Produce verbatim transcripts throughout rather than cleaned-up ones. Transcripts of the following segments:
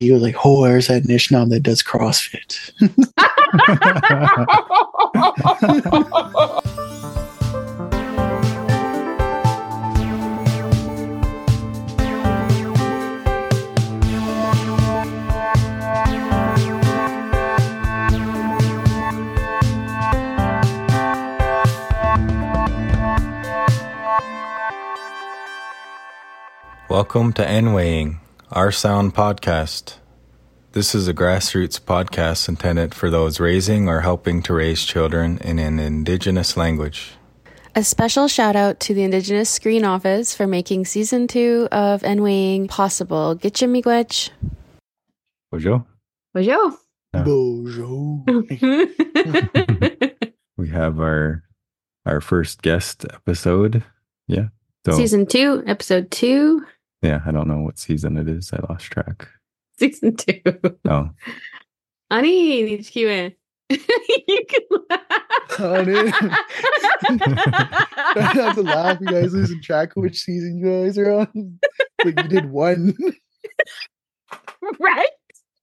he was like, "Oh, there's that Nishnab that does CrossFit." Welcome to N-Weighing, our sound podcast. This is a grassroots podcast intended for those raising or helping to raise children in an Indigenous language. A special shout out to the Indigenous Screen Office for making season two of N-Weighing possible. Getcha miigwech. Bonjour. Bonjour. Yeah. Bonjour. We have our our first guest episode. Yeah. So, season two, episode two. Yeah, I don't know what season it is. I lost track. Season two. Oh. Ani, nichikiwe. You can laugh. Honey. I have to laugh. You guys losing track of which season you guys are on. Like you did one. Right?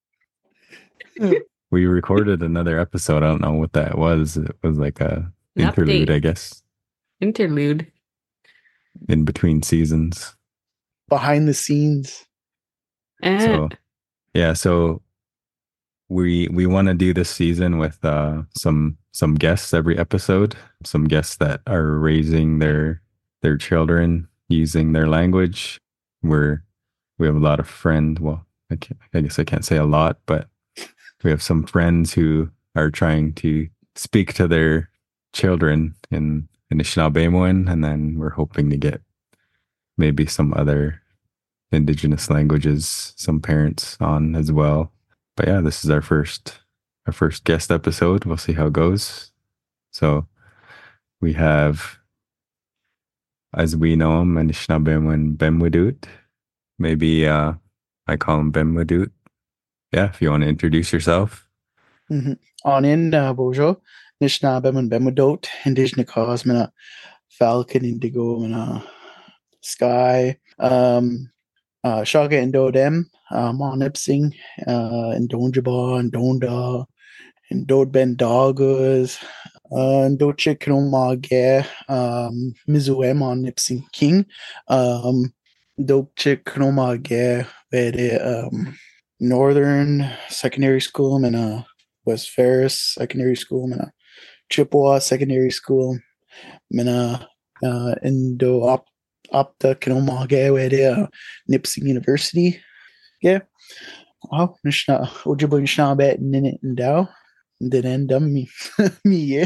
We recorded another episode. I don't know what that was. It was like a An interlude, update. I guess, Interlude. in between seasons. Behind the scenes. Eh. So yeah, so we we want to do this season with uh some some guests every episode, some guests that are raising their their children using their language. We're we have a lot of friends. Well, I, can't, I guess I can't say a lot, but we have some friends who are trying to speak to their children in Anishinaabemowin, and then we're hoping to get maybe some other Indigenous languages, some parents on as well. But yeah, this is our first our first guest episode. We'll see how it goes. So we have, as we know him, Anishinaabemowin Bemwadut. Maybe uh, I call him Bemwadut. Yeah, if you want to introduce yourself. Mm-hmm. On in, uh, bonjour. Nishnabem Bemwadot, Indigenous cause, mina Falcon Indigo, mina Sky, um, uh, Shaga and Dodem, uh, Monipsing, uh, and Donjaba and Donda, and Dodben Doggers, uh, and Doche Kromage, um, Mizuem on Nipsing King, um, Doche Kromage, Vede, um, Northern Secondary School, and uh, West Ferris Secondary School, and uh, Chippewa Secondary School, Mina uh, Indo Op Opta Kinomage Wede Nipsing University. Yeah. Oh, Nishna Ojibo Nishna Bet Ninit and Dow. Then dum me me yeah.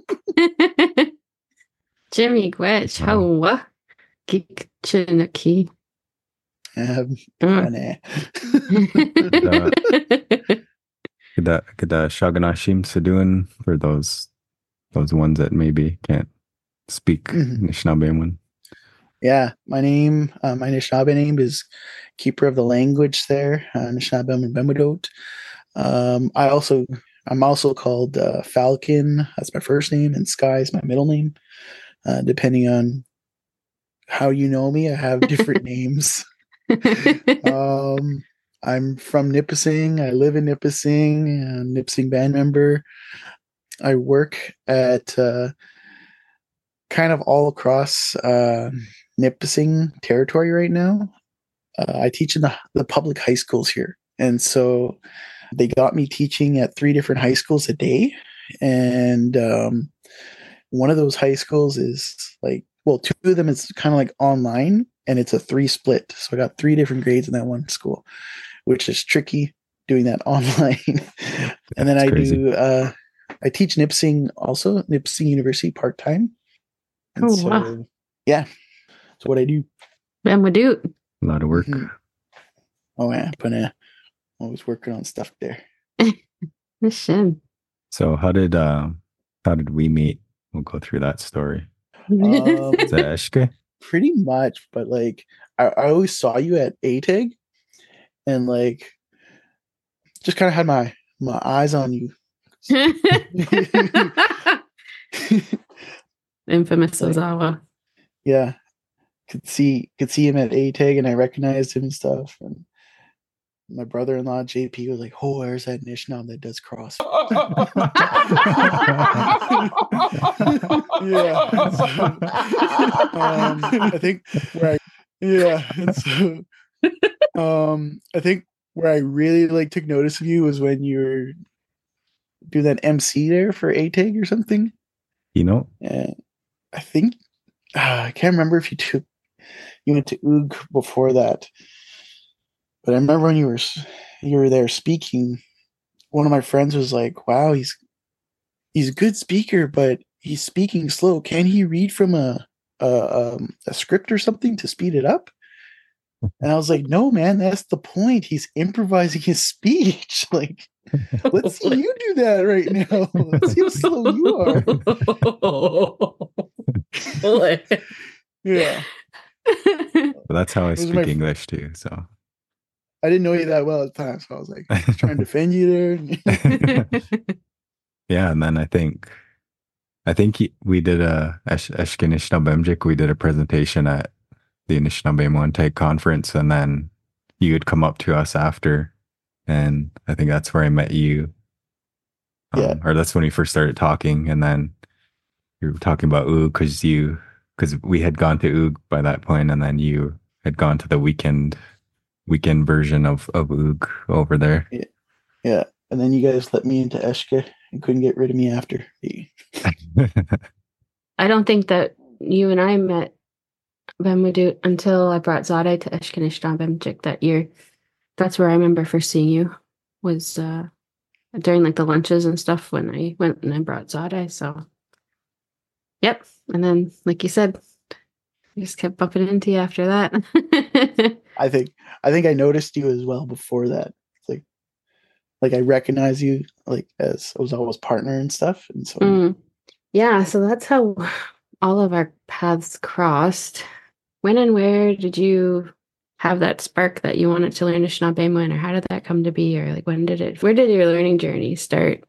Jimmy Gwetch, how Geek Chinaki. Um, Uh. funny. Kada kada Shaganashim Saduan for those those ones that maybe can't speak Mhm. Anishinaabemowin. Yeah, my name, uh, my Anishinaabe name is Keeper of the Language there, uh, Anishinaabe and Bemwadot. Um, I also, I'm also called uh, Falcon. That's my first name, and Sky is my middle name. Uh, depending on how you know me, I have different names. Um, I'm from Nipissing. I live in Nipissing, a Nipissing band member. I work at uh, kind of all across uh, Nipissing territory right now. Uh, I teach in the, the public high schools here. And so they got me teaching at three different high schools a day. And um, one of those high schools is like, well, two of them is kind of like online, and it's a three split. So I got three different grades in that one school, which is tricky doing that online. And then That's I crazy. do, uh, I teach Nipissing also, Nipissing University part-time. And Oh, so, wow. yeah, that's what I do. Bemwadut. A lot of work. Mhm. Oh, yeah, but uh, always working on stuff there. Listen. So how did uh how did we meet? We'll go through that story. Um, Is that Eshke? pretty much, but like, I, I always saw you at A T E G, and like, just kind of had my my eyes on you. Infamous Like- Ozawa. Yeah, could see could see him at A T E G, and I recognized him and stuff. And my brother-in-law J P was like, "Oh, where's that Nishnab that does cross?" Yeah. So, um, I think where I yeah, and so um, I think where I really like took notice of you was when you were doing that M C there for A T A G or something. You know, And I think uh, I can't remember if you took you went to O O G before that, but I remember when you were you were there speaking. One of my friends was like, "Wow, he's he's a good speaker, but he's speaking slow. Can he read from a a, um, a script or something to speed it up?" And I was like, "No, man, that's the point. He's improvising his speech. Like, let's see you do that right now. Let's see how slow you are." Yeah. But that's how I Those are speak my fr- English too. So I didn't know you that well at the time, so I was like trying to defend you there. yeah, and then I think I think he, we did a Esh- Eshke Anishinabemjik. We did a presentation at the Anishinaabe Muay conference, and then you would come up to us after, and I think that's where I met you. Um, Yeah. or that's when we first started talking, and then you were talking about O O G because you because we had gone to O O G by that point, and then you had gone to the weekend weekend version of of O O G over there. Yeah. Yeah. And then you guys let me into Eshke and couldn't get rid of me after. I don't think that you and I met Bemudut until I brought Zadai to Eshke Anishinabemjik that year. That's where I remember first seeing you, was uh, during like the lunches and stuff when I went and I brought Zadai. So, yep. And then, like you said, I just kept bumping into you after that. I think I think I noticed you as well before that. It's like like I recognize you like as I was always partner and stuff. And so Mm. Yeah, so that's how all of our paths crossed. When and where did you have that spark that you wanted to learn Anishinaabe, or how did that come to be? Or like when did it, where did your learning journey start?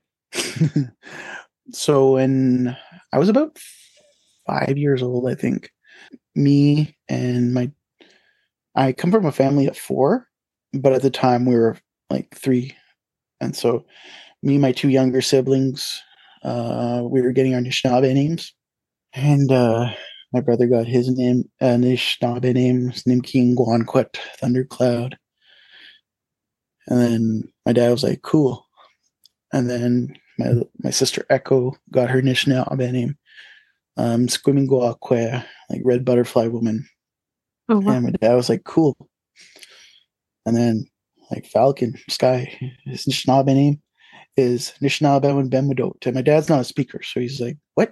So when I was about five years old, I think, me and my, I come from a family of four, but at the time we were like three. And so me and my two younger siblings, uh, we were getting our Anishinaabe names. And uh, my brother got his name, uh, Anishinaabe name, Nimking Guanquet Thundercloud. And then my dad was like, "Cool." And then my my sister Echo got her Anishinaabe name, um, Squimingua, like Red Butterfly Woman. Oh, wow. And my dad was like, "Cool." And then like Falcon Sky, his Anishinaabe name is Anishinaabe Bemudot. And my dad's not a speaker, so he's like, "What?"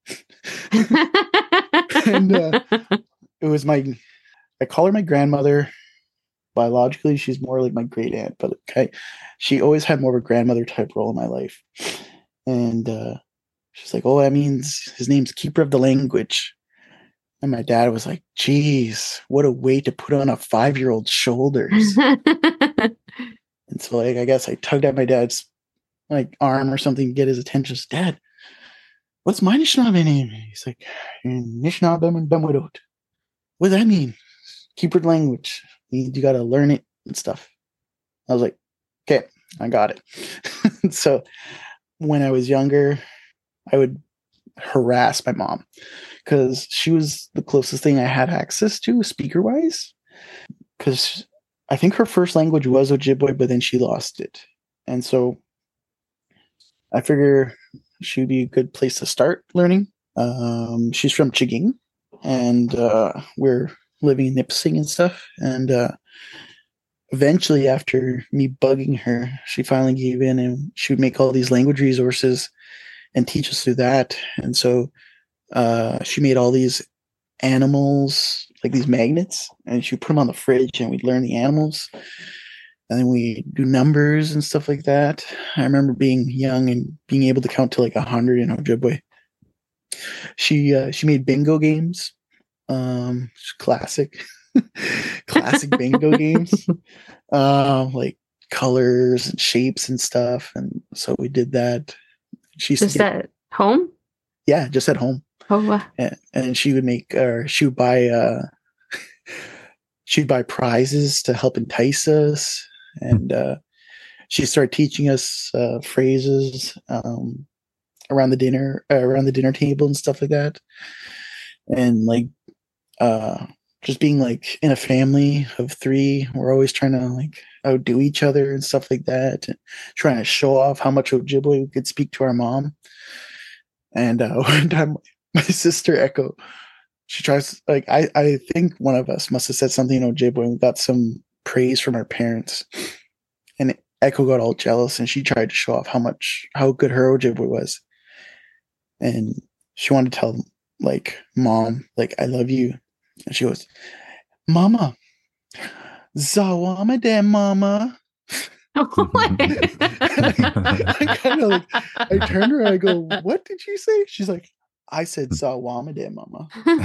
And uh, it was my, I call her my grandmother. Biologically, she's more like my great aunt, but okay, she always had more of a grandmother type role in my life. And uh, she's like, "Oh, that means his name's Keeper of the Language." And my dad was like, "Geez, what a way to put on a five-year-old's shoulders." And so, like, I guess I tugged at my dad's like arm or something to get his attention. Said, "Dad, what's my Anishinaabe name?" He's like, "Anishinaabe Bemudot." "What does that mean?" "Keeper of the Language. You, you got to learn it and stuff." I was like, "Okay, I got it." So when I was younger, I would harass my mom because she was the closest thing I had access to speaker wise. Because I think her first language was Ojibwe, but then she lost it. And so I figure she'd be a good place to start learning. Um, she's from Chiging, and uh, we're living in Nipissing and stuff. And uh, eventually, after me bugging her, she finally gave in, and she would make all these language resources and teach us through that. And so uh, she made all these animals, like these magnets, and she would put them on the fridge, and we'd learn the animals. And then we do numbers and stuff like that. I remember being young and being able to count to like a hundred in Ojibwe. She uh, she made bingo games, um, classic, classic bingo games, um, like colors and shapes and stuff. And so we did that. She used Just to get, at home? yeah, just at home. Oh, wow. And, and she would make, or she would buy, uh, she'd buy prizes to help entice us. and uh, she started teaching us uh, phrases um, around the dinner uh, around the dinner table and stuff like that, and like uh, just being like in a family of three, we're always trying to like outdo each other and stuff like that, and trying to show off how much Ojibwe we could speak to our mom. And uh, one time, my sister Echo, she tries like I I think one of us must have said something in Ojibwe, and we got some praise from our parents, and Echo got all jealous, and she tried to show off how much how good her Ojibwe was, and she wanted to tell like mom like I love you, and she goes, Mama, Zawama de Mama. I, I kind of like I turned her and I go, what did you say? She's like, I said Zawama de Mama.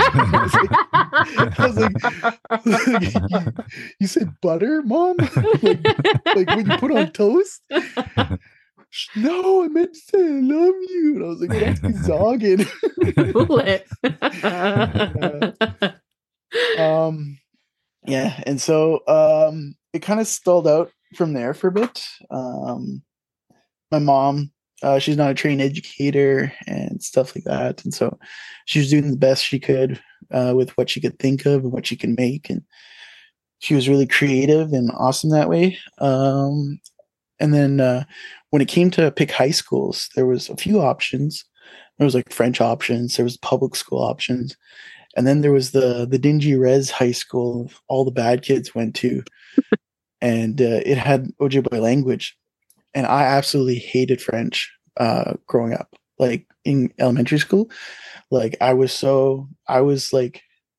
I was like, I was like you, you said butter, Mom? like, like when you put on toast? No, I meant to say I love you. And I was like, that's zogging. uh, um yeah, and so um it kind of stalled out from there for a bit. Um, my mom, uh, she's not a trained educator and stuff like that, and so she was doing the best she could uh, with what she could think of and what she could make, and she was really creative and awesome that way. Um, and then uh, when it came to pick high schools, there was a few options. There was like French options, there was public school options, and then there was the the dingy res high school all the bad kids went to. And uh, it had Ojibwe language, and I absolutely hated French uh, growing up. Like in elementary school, like I was so I was like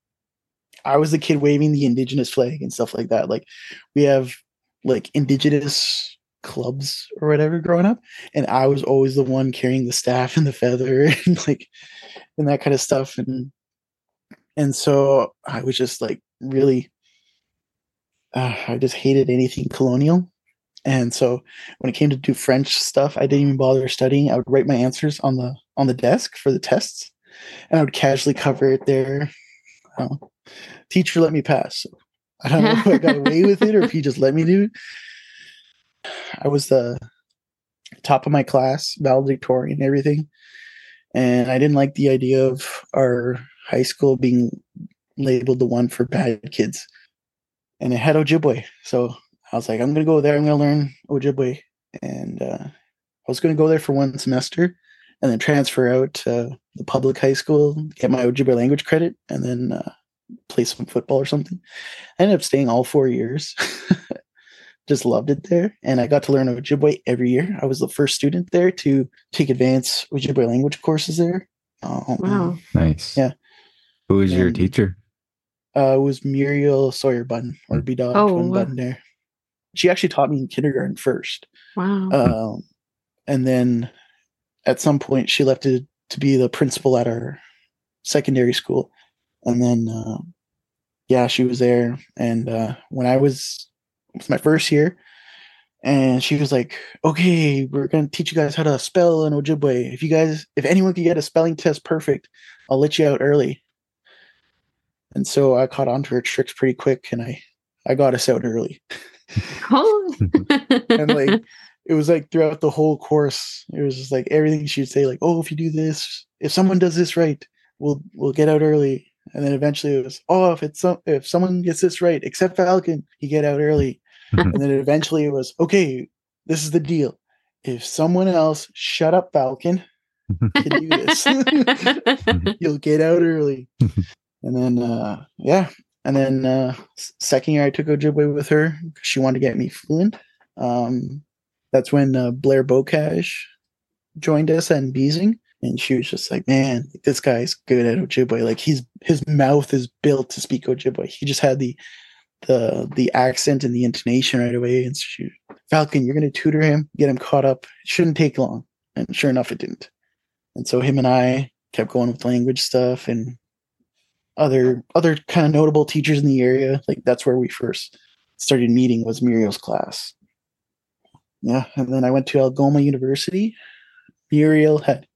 I was the kid waving the Indigenous flag and stuff like that. Like we have like Indigenous clubs or whatever growing up, and I was always the one carrying the staff and the feather and like and that kind of stuff. And and so I was just like really. Uh, I just hated anything colonial. And so when it came to do French stuff, I didn't even bother studying. I would write my answers on the on the desk for the tests, and I would casually cover it there. Uh, teacher let me pass. So I don't know if I got away with it or if he just let me do it. I was the top of my class, valedictorian and everything. And I didn't like the idea of our high school being labeled the one for bad kids. And it had Ojibwe. So I was like, I'm going to go there. I'm going to learn Ojibwe. And uh, I was going to go there for one semester and then transfer out to the public high school, get my Ojibwe language credit, and then uh, play some football or something. I ended up staying all four years. Just loved it there. And I got to learn Ojibwe every year. I was the first student there to take advanced Ojibwe language courses there. Um, wow. Nice. Yeah. Who was and, your teacher? Uh, it was Muriel Sawyer Button, or B Dog oh, Twin wow. Button there. She actually taught me in kindergarten first. Wow. Um, and then at some point she left to, to be the principal at our secondary school. And then, uh, yeah, she was there. And uh, when I was, it was my first year, and she was like, okay, we're going to teach you guys how to spell in Ojibwe. If you guys, if anyone can get a spelling test perfect, I'll let you out early. And so I caught on to her tricks pretty quick, and I, I got us out early. Oh. And like, it was like throughout the whole course, it was just like everything she'd say, like, oh, if you do this, if someone does this right, we'll, we'll get out early. And then eventually it was, oh, if it's some, if someone gets this right, except Falcon, you get out early. And then eventually it was, okay, this is the deal. If someone else, shut up, Falcon, can do this, you'll get out early. And then, uh, yeah. And then uh, second year I took Ojibwe with her because she wanted to get me fluent. Um, that's when uh, Blair Bocage joined us at Beezing. And she was just like, man, this guy's good at Ojibwe. Like he's his mouth is built to speak Ojibwe. He just had the the the accent and the intonation right away. And she, Falcon, you're going to tutor him, get him caught up. It shouldn't take long. And sure enough, it didn't. And so him and I kept going with language stuff and other other kind of notable teachers in the area. Like that's where we first started meeting, was Muriel's class. Yeah, and then I went to Algoma University. Muriel had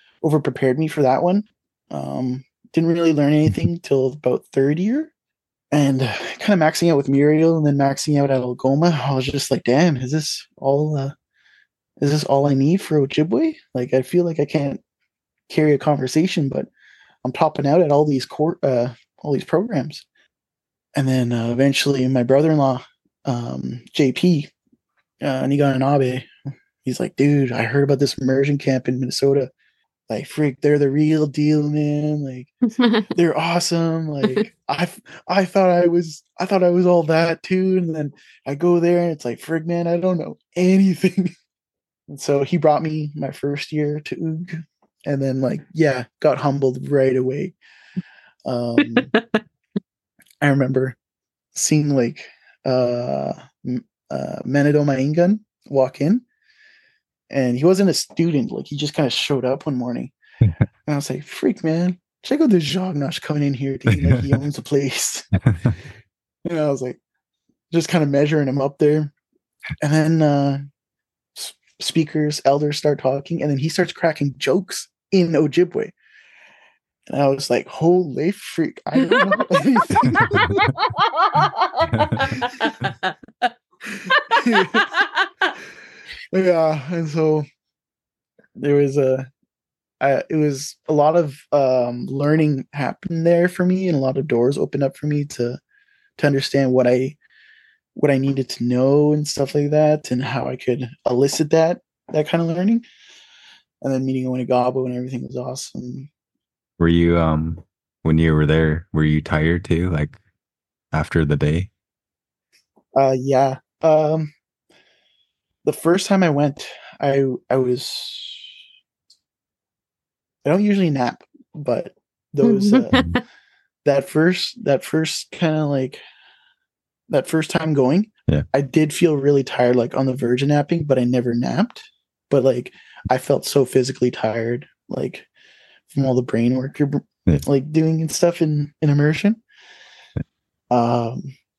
over-prepared me for that one. Um, didn't really learn anything till about third year. and kind of maxing out with Muriel and then maxing out at Algoma. I was just like, damn, is this all? Uh, is this all I need for Ojibwe? Like, I feel like I can't carry a conversation, but I'm topping out at all these court, uh, all these programs. And then uh, eventually, my brother-in-law, um, J P, uh, Nigan Abe, he's like, dude, I heard about this immersion camp in Minnesota. Like, freak, they're the real deal, man. Like, they're awesome. Like, I, I thought I was, I thought I was all that too. And then I go there, and it's like, frig, man, I don't know anything. And so he brought me my first year to O O G, and then like, yeah, got humbled right away. Um, I remember seeing like uh, uh, Manitou Maingan walk in, and he wasn't a student. Like, he just kind of showed up one morning, and I was like, "Freak, man, check out this Jognosh coming in here, dude. Like, he owns the place." And I was like, just kind of measuring him up there, and then uh, s- speakers, elders start talking, and then he starts cracking jokes in Ojibwe. And I was like, holy freak, I don't know anything. Yeah, and so there was a, I, it was a lot of um, learning happened there for me, and a lot of doors opened up for me to to understand what I what I needed to know and stuff like that, and how I could elicit that that kind of learning. And then meeting Winnegago and everything was awesome. Were you um when you were there, were you tired too, like after the day? Uh yeah. Um the first time I went, I I was I don't usually nap, but those uh, that first that first kind of like that first time going, yeah, I did feel really tired, like on the verge of napping, but I never napped. But like, I felt so physically tired, like from all the brain work you're yeah. like doing and stuff in in immersion. Um,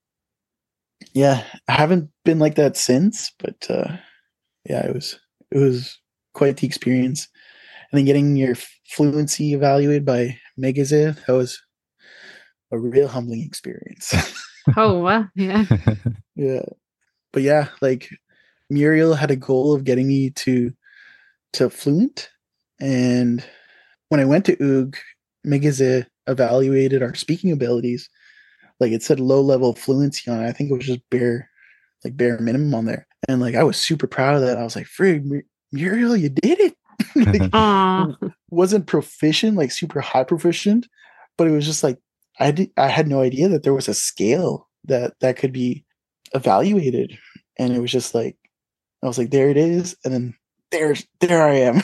yeah, I haven't been like that since, but uh, yeah, it was it was quite the experience. And then getting your fluency evaluated by Megazith, that was a real humbling experience. Oh, wow. Yeah. Yeah. But yeah, like Muriel had a goal of getting me to to fluent. And when I went to O O G, Megazith evaluated our speaking abilities. Like, it said low level fluency on it. I think it was just bare, like bare minimum on there. And like, I was super proud of that. I was like, frig, Muriel, you did it. Like, wasn't proficient, like super high proficient, but it was just like, I did, I had no idea that there was a scale that that could be evaluated. And it was just like, I was like, there it is. And then there's, there I am.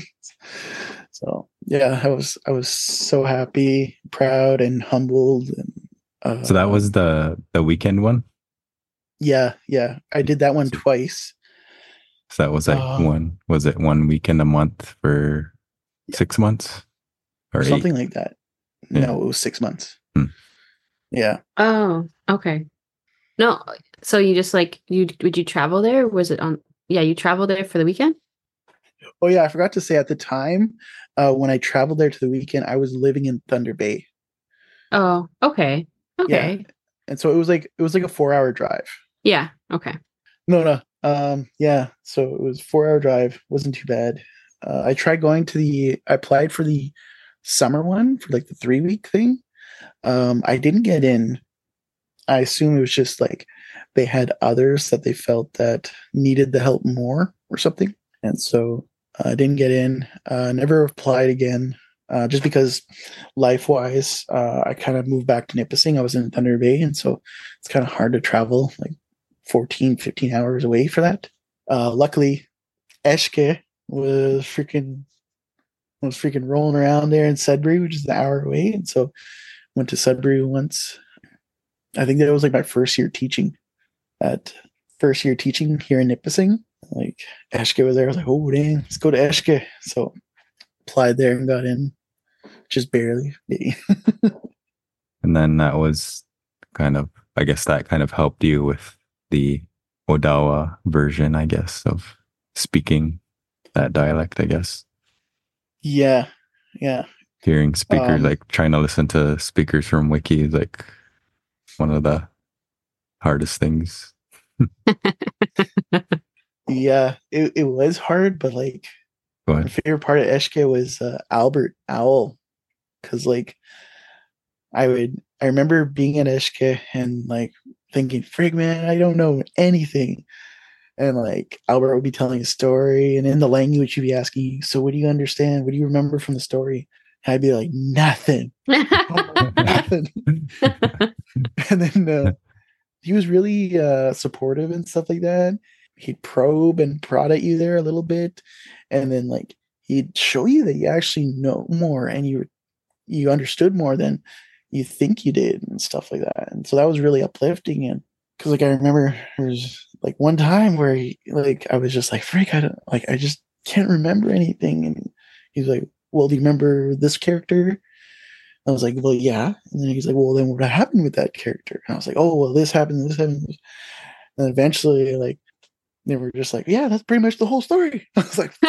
So yeah, I was, I was so happy, proud, and humbled. And uh, so that was the the weekend one? Yeah, yeah. I did that one twice. So that was like um, one, was it one weekend a month for yeah. six months? Or something eight? like that. Yeah. No, it was six months. Hmm. Yeah. Oh, okay. No, so you just like, you would you travel there? Was it on, yeah, you traveled there for the weekend? Oh yeah, I forgot to say, at the time, uh, when I traveled there to the weekend, I was living in Thunder Bay. Oh, okay. Okay. Yeah. And so it was like it was like a four hour drive. Yeah. Okay. No, no. Um, yeah. So it was four hour drive. Wasn't too bad. Uh, I tried going to the. I applied for the summer one for like the three week thing. Um, I didn't get in. I assume it was just like they had others that they felt that needed the help more or something, and so I uh, didn't get in. Uh, never applied again. Uh, just because life-wise, uh, I kind of moved back to Nipissing. I was in Thunder Bay, and so it's kind of hard to travel like fourteen, fifteen hours away for that. Uh, luckily, Eshke was freaking was freaking rolling around there in Sudbury, which is an hour away, and so went to Sudbury once. I think that was like my first year teaching. At first year teaching here in Nipissing, like Eshke was there. I was like, oh dang, let's go to Eshke. So applied there and got in. Just barely. And then that was kind of, I guess that kind of helped you with the Odawa version, I guess, of speaking that dialect, I guess. Yeah. Yeah. Hearing speakers, Um, like trying to listen to speakers from Wiki is like one of the hardest things. Yeah, it, it was hard, but like Go my ahead. favorite part of Eshke was uh, Albert Owl, because like I would I remember being at Eshke and like thinking, "Frig man, I don't know anything," and like Albert would be telling a story, and in the language he'd be asking, "So what do you understand? What do you remember from the story?" And I'd be like, "Nothing, nothing," and then uh, he was really uh, supportive and stuff like that. He'd probe and prod at you there a little bit, and then like he'd show you that you actually know more and you you understood more than you think you did and stuff like that. And so that was really uplifting. And because like I remember there was like one time where he, like I was just like, "Freak, I don't like I just can't remember anything." And he's like, "Well, do you remember this character?" I was like, "Well, yeah." And then he's like, "Well, then what happened with that character?" And I was like, "Oh, well, this happened, this happened." And eventually, like, they were just like, "Yeah, that's pretty much the whole story." I was like,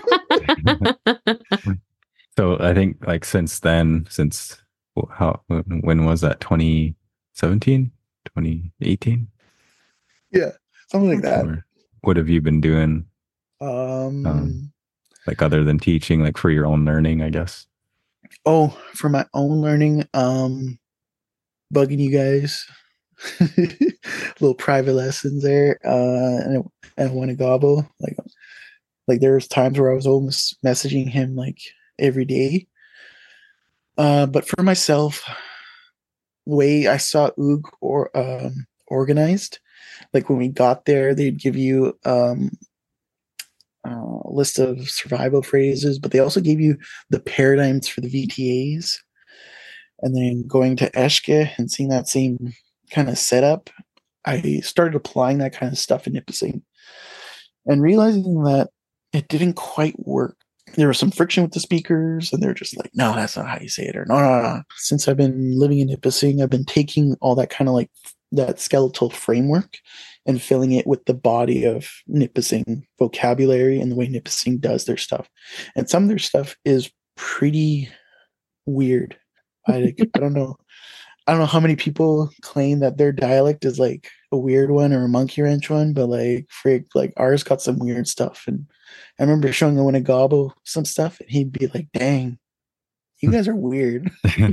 So I think like since then, since how when was that? twenty seventeen, twenty eighteen? "Yeah, something like that." Or what have you been doing? Um, Um, like other than teaching, like for your own learning, I guess. oh, for my own learning, um, bugging you guys, little private lessons there, uh, and and Winnegogo, like, like there was times where I was almost messaging him like every day. Uh, but for myself, the way I saw Oog or um, organized, like when we got there, they'd give you um, a list of survival phrases, but they also gave you the paradigms for the V T As. And then going to Eshke and seeing that same kind of setup, I started applying that kind of stuff in Nipissing and realizing that it didn't quite work. There was some friction with the speakers, and they're just like, "No, that's not how you say it," or "No, no, no." Since I've been living in Nipissing, I've been taking all that kind of like that skeletal framework and filling it with the body of Nipissing vocabulary and the way Nipissing does their stuff. And some of their stuff is pretty weird. I I don't know. I don't know how many people claim that their dialect is like a weird one or a monkey wrench one, but like freak, like ours got some weird stuff. And I remember showing the Winnegogo some stuff, and he'd be like, "Dang, you guys are weird."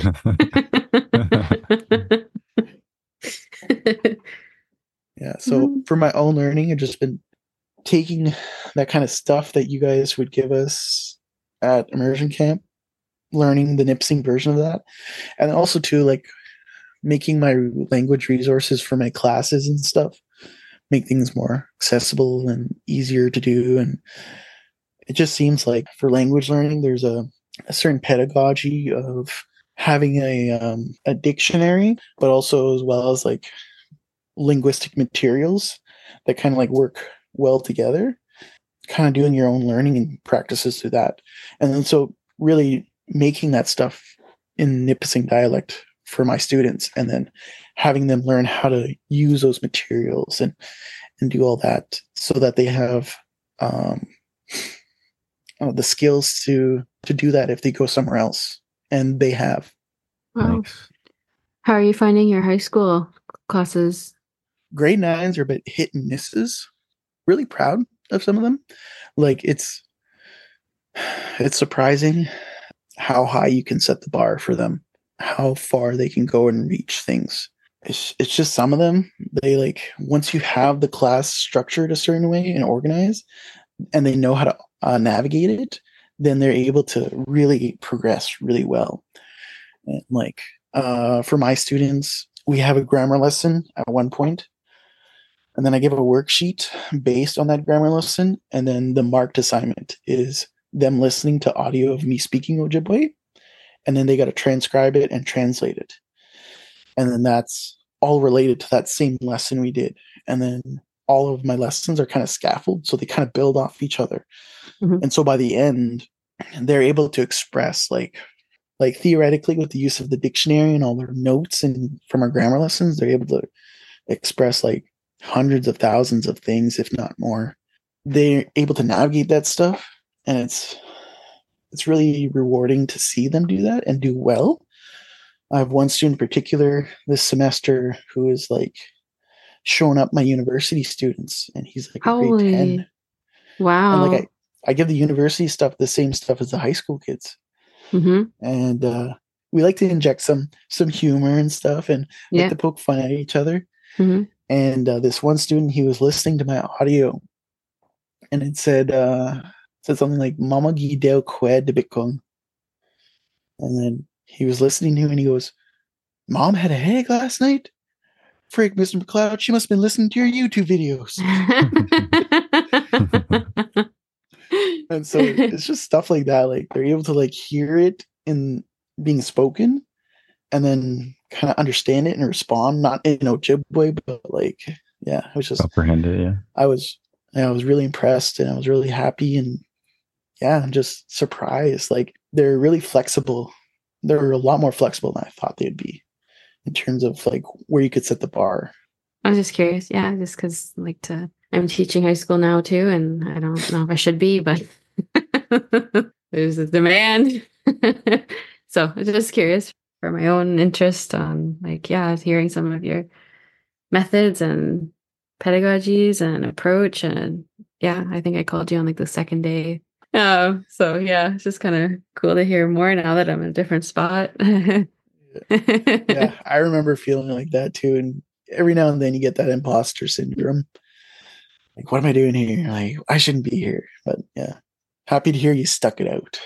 Yeah. So Mm. for my own learning, I've just been taking that kind of stuff that you guys would give us at immersion camp, learning the Nipsing version of that, and then also too like making my language resources for my classes and stuff make things more accessible and easier to do. And it just seems like for language learning, there's a, a certain pedagogy of having a um, a dictionary, but also as well as like linguistic materials that kind of like work well together, kind of doing your own learning and practices through that. And then so really making that stuff in Nipissing dialect for my students, and then having them learn how to use those materials and and do all that so that they have um, uh, the skills to to do that if they go somewhere else, and they have. Wow. Nice. How are you finding your high school classes? Grade nines are a bit hit and misses. Really proud of some of them. Like it's it's surprising how high you can set the bar for them, how far they can go and reach things. It's it's just some of them, they like once you have the class structured a certain way and organized, and they know how to uh, navigate it, then they're able to really progress really well. And like uh, for my students, we have a grammar lesson at one point, and then I give a worksheet based on that grammar lesson, and then the marked assignment is them listening to audio of me speaking Ojibwe, and then they got to transcribe it and translate it. And then that's all related to that same lesson we did. And then all of my lessons are kind of scaffolded, so they kind of build off each other. Mhm. And so by the end, they're able to express like like theoretically with the use of the dictionary and all their notes and from our grammar lessons, they're able to express like hundreds of thousands of things, if not more. They're able to navigate that stuff, and it's it's really rewarding to see them do that and do well. I have one student in particular this semester who is like showing up my university students, and he's like a grade ten. Holy, And like wow. I, I give the university stuff the same stuff as the high school kids. Mm-hmm. And uh, we like to inject some some humor and stuff and like Yeah. to poke fun at each other. Mm-hmm. And uh, this one student, he was listening to my audio, and it said uh, it said something like "Mama gi deo kwed de bitcoin," and then he was listening to me, and he goes, "Mom had a headache last night. Frick, Mister McLeod, she must have been listening to your YouTube videos." And so it's just stuff like that. Like they're able to like hear it in being spoken, and then kind of understand it and respond, not in Ojibwe, but like, yeah, it was just Comprehend it, yeah. I was, yeah, I was really impressed, and I was really happy, and yeah, I'm just surprised. Like they're really flexible. They're a lot more flexible than I thought they'd be in terms of like where you could set the bar. I was just curious, yeah, just because like to I'm teaching high school now too, and I don't know if I should be, but there's a demand. So I was just curious for my own interest on like, yeah, hearing some of your methods and pedagogies and approach. And yeah, I think I called you on like the second day. Uh, so yeah, it's just kind of cool to hear more now that I'm in a different spot. Yeah, I remember feeling like that too. And every now and then you get that imposter syndrome. Like, what am I doing here? Like, I shouldn't be here. But yeah, happy to hear you stuck it out.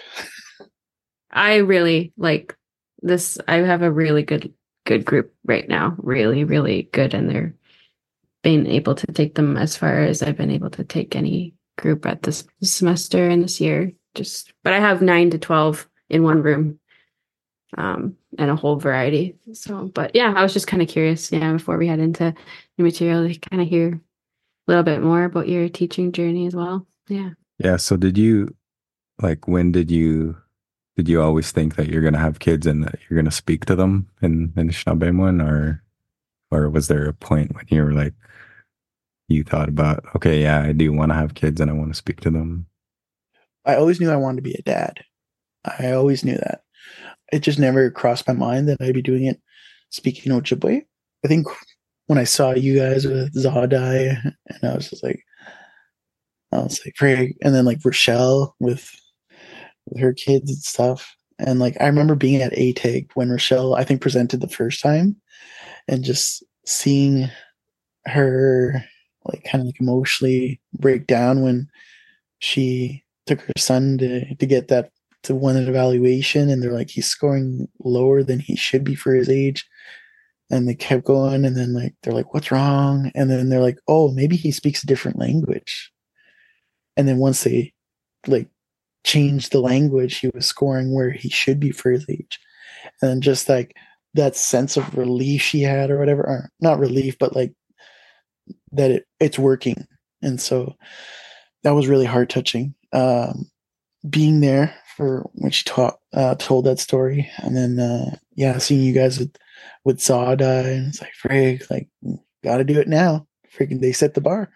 I really like this. I have a really good, good group right now. Really, really good. And they're being able to take them as far as I've been able to take any group at this semester and this year. Just, but I have nine to twelve in one room, um, and a whole variety. So, but yeah, I was just kind of curious. Yeah, before we head into the material, to kind of hear a little bit more about your teaching journey as well. Yeah. Yeah. So did you, like, when did you, did you always think that you're going to have kids and that you're going to speak to them in, in Anishinaabe, or, or was there a point when you were like, you thought about, okay, yeah, I do want to have kids and I want to speak to them? I always knew I wanted to be a dad. I always knew that. It just never crossed my mind that I'd be doing it speaking Ojibwe. I think when I saw you guys with Zadai, and I was just like, I was like, Craig, and then like Rochelle with, with her kids and stuff. And like, I remember being at A T E G when Rochelle, I think, presented the first time, and just seeing her like kind of like emotionally break down when she took her son to, to get that to one evaluation, and they're like, he's scoring lower than he should be for his age. And they kept going, and then like they're like, what's wrong? And then they're like, oh, maybe he speaks a different language. And then once they like changed the language, he was scoring where he should be for his age. And then just like that sense of relief she had, or whatever, or not relief, but like that it, it's working. And so that was really heart touching. Um, being there for when she taught, uh, told that story, and then uh, yeah, seeing you guys with with Zada, and it's like, Frig, like, got to do it now. Freaking, they set the bar.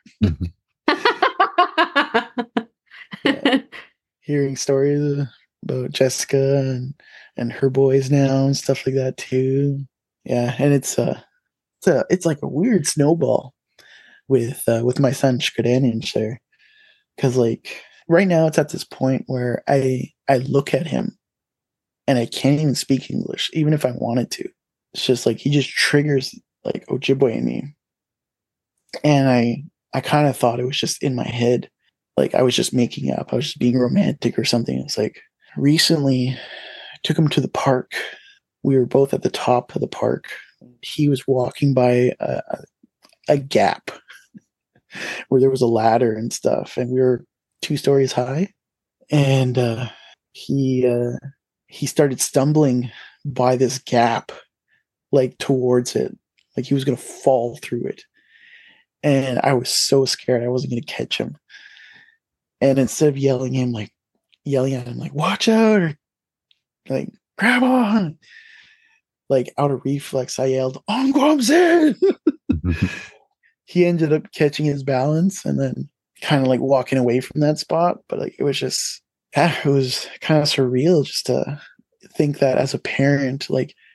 Yeah. Hearing stories about Jessica and and her boys now and stuff like that too. Yeah, and it's uh it's a it's like a weird snowball with uh, with my son Shkadanich there, because like right now it's at this point where I I look at him and I can't even speak English, even if I wanted to. It's just like he just triggers like Ojibwe in me, and I I kind of thought it was just in my head, like I was just making up, I was just being romantic or something. It's like recently I took him to the park. We were both at the top of the park. He was walking by a, a gap where there was a ladder and stuff, and we were two stories high, and uh, he uh, he started stumbling by this gap, like towards it, like he was gonna fall through it, and I was so scared I wasn't gonna catch him. And instead of yelling him like yelling at him like watch out, or like grab on, like out of reflex, I yelled on Guamzin. He ended up catching his balance and then kind of like walking away from that spot. But like it was just, yeah, it was kind of surreal just to think that as a parent, like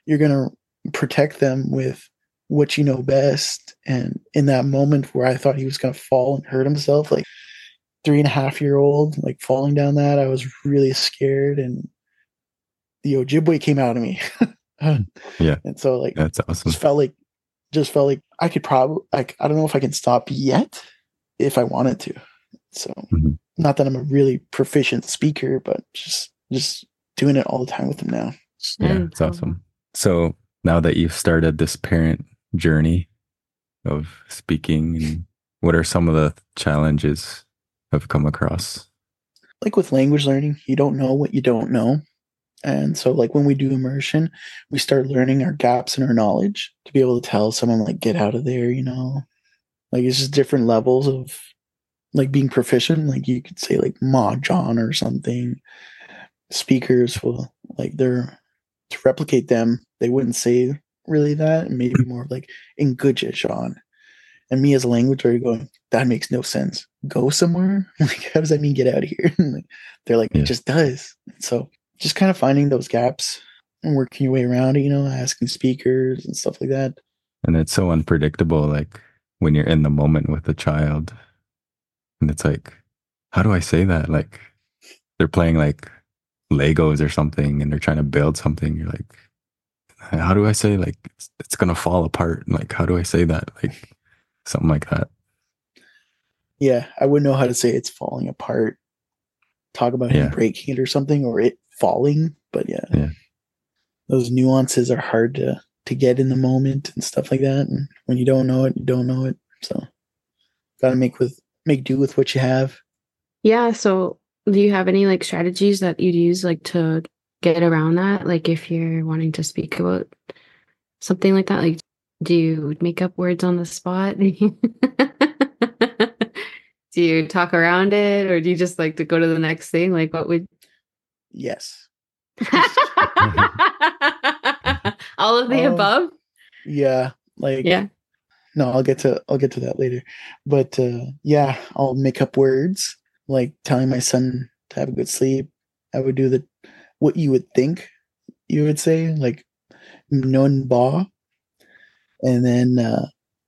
you're gonna protect them with what you know best. And in that moment where I thought he was gonna fall and hurt himself, like three and a half year old, like falling down that, I was really scared, and the Ojibwe came out of me. Yeah, and so like that's awesome. just felt like just felt like I could probably like I don't know if I can stop yet if I wanted to. So mm-hmm. Not that I'm a really proficient speaker, but just just doing it all the time with them now. Yeah, it's awesome. So now that you've started this parent journey of speaking, and what are some of the challenges I've come across? Like with language learning, you don't know what you don't know. And so like when we do immersion, we start learning our gaps in our knowledge to be able to tell someone like, get out of there, you know, like it's just different levels of like being proficient. Like you could say like Ma John or something. Speakers will like they're to replicate them. They wouldn't say really that. Maybe more like in good John. And me as a language learner going, that makes no sense. Go somewhere. Like, how does that mean get out of here? Like, they're like, yeah. It just does. So just kind of finding those gaps and working your way around it, you know, asking speakers and stuff like that. And it's so unpredictable, like when you're in the moment with a child. And it's like, how do I say that? Like they're playing like Legos or something and they're trying to build something. You're like, how do I say like it's, it's going to fall apart? Like, how do I say that? Like something like that. Yeah, I wouldn't know how to say it's falling apart. Talk about him yeah. breaking it or something, or it falling. But yeah, yeah, those nuances are hard to to get in the moment and stuff like that. And when you don't know it, you don't know it. So got to make with make do with what you have. Yeah. So do you have any like strategies that you'd use like to get around that? Like if you're wanting to speak about something like that, like do you make up words on the spot? Do you talk around it, or do you just like to go to the next thing? Like what would... Yes. All of the um, above? Yeah. Like, yeah. No, I'll get to, I'll get to that later. But uh, yeah, I'll make up words, like telling my son to have a good sleep. I would do the, what you would think you would say, like non ba. And then, uh,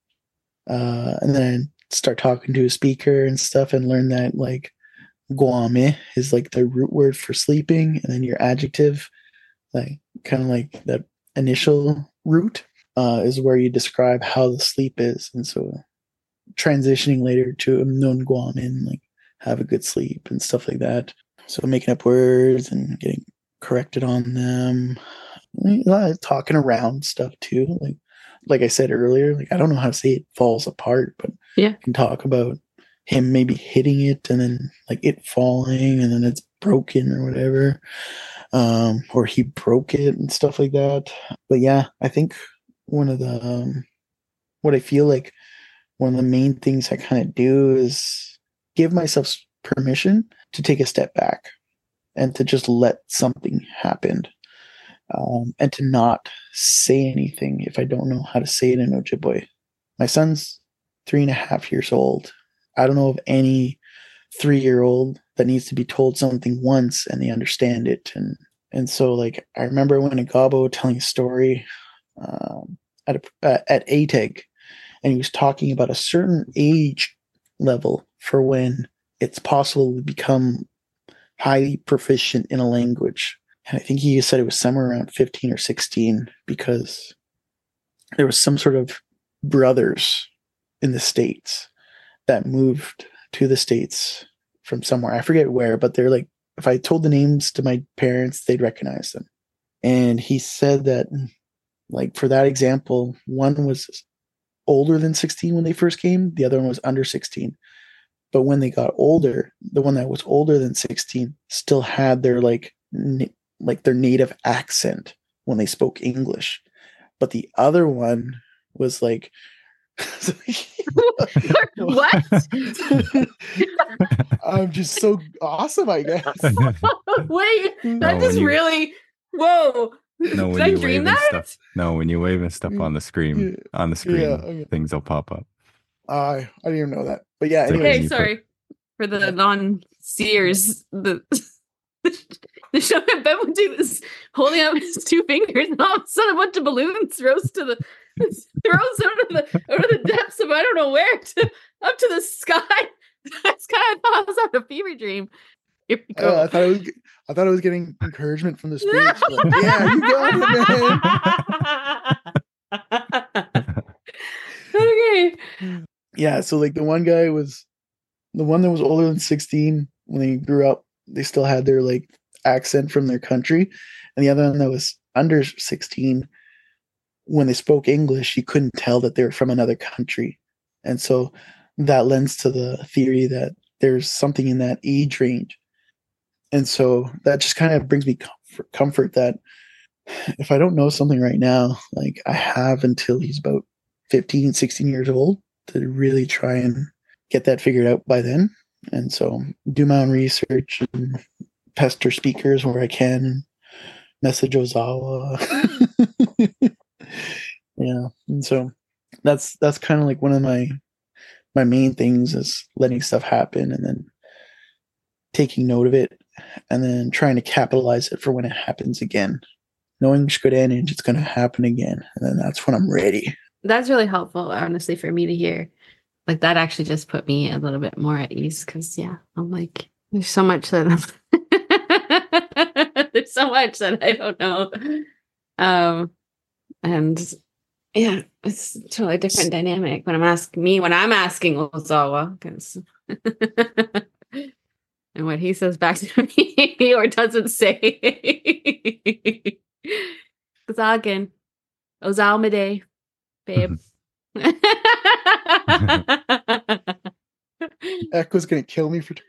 uh, and then start talking to a speaker and stuff and learn that like guame is like the root word for sleeping, and then your adjective, like kind of like that initial root, uh, is where you describe how the sleep is. And so transitioning later to non guamin, like have a good sleep and stuff like that. So making up words and getting corrected on them, talking around stuff too. Like, like I said earlier, like I don't know how to say it falls apart, but yeah, I can talk about him maybe hitting it and then like it falling and then it's broken or whatever, um, or he broke it and stuff like that. But yeah, I think one of the um, what I feel like one of the main things I kind of do is give myself permission to take a step back and to just let something happen. Um, and to not say anything if I don't know how to say it in Ojibwe. My son's three and a half years old. I don't know of any three-year-old that needs to be told something once and they understand it. And and so, like, I remember when Agabo telling a story um, at a, uh, at A T E G, and he was talking about a certain age level for when it's possible to become highly proficient in a language. And I think he said it was somewhere around fifteen or sixteen, because there was some sort of brothers in the States that moved to the States from somewhere. I forget where, but they're like, if I told the names to my parents, they'd recognize them. And he said that, like, for that example, one was older than sixteen when they first came. The other one was under sixteen. But when they got older, the one that was older than sixteen still had their, like, like their native accent when they spoke English. But the other one was like, what? I'm just so awesome, I guess. Wait, that no, just you, really, whoa. No, when Did you I dream wave that? Stuff, no, when you wave and stuff on the screen, yeah. on the screen, yeah, okay. Things will pop up. Uh, I didn't even know that. But yeah, anyway. Okay, sorry. Put... For the yeah. non-seers, the The show Ben would do this, holding up his two fingers, and all of a sudden a bunch of balloons rose to the throws out of the out of the depths of I don't know where to up to the sky. That's kind of thought I was on a fever dream. Here we go. Oh, I thought it was. I thought I was getting encouragement from the spirits. Like, yeah, you got it, man. Okay. Yeah, so like the one guy was the one that was older than sixteen when they grew up. They still had their like accent from their country, and the other one that was under sixteen. When they spoke English, you couldn't tell that they were from another country, and so that lends to the theory that there's something in that age range. And so that just kind of brings me comfort, comfort that if I don't know something right now, like I have until he's about fifteen, sixteen years old to really try and get that figured out by then. And so do my own research and pester speakers where I can, message Ozawa. Yeah. And so that's, that's kind of like one of my, my main things is letting stuff happen and then taking note of it and then trying to capitalize it for when it happens again. Knowing Shkodanij, it's going to happen again. And then that's when I'm ready. That's really helpful, honestly, for me to hear. Like that actually just put me a little bit more at ease because, yeah, I'm like, there's so much that there's so much that I don't know. Um, and yeah, it's a totally different dynamic when I'm asking me, when I'm asking Ozawa, because and what he says back to me or doesn't say. Kazagan, Ozalmade, babe. Echo's gonna kill me for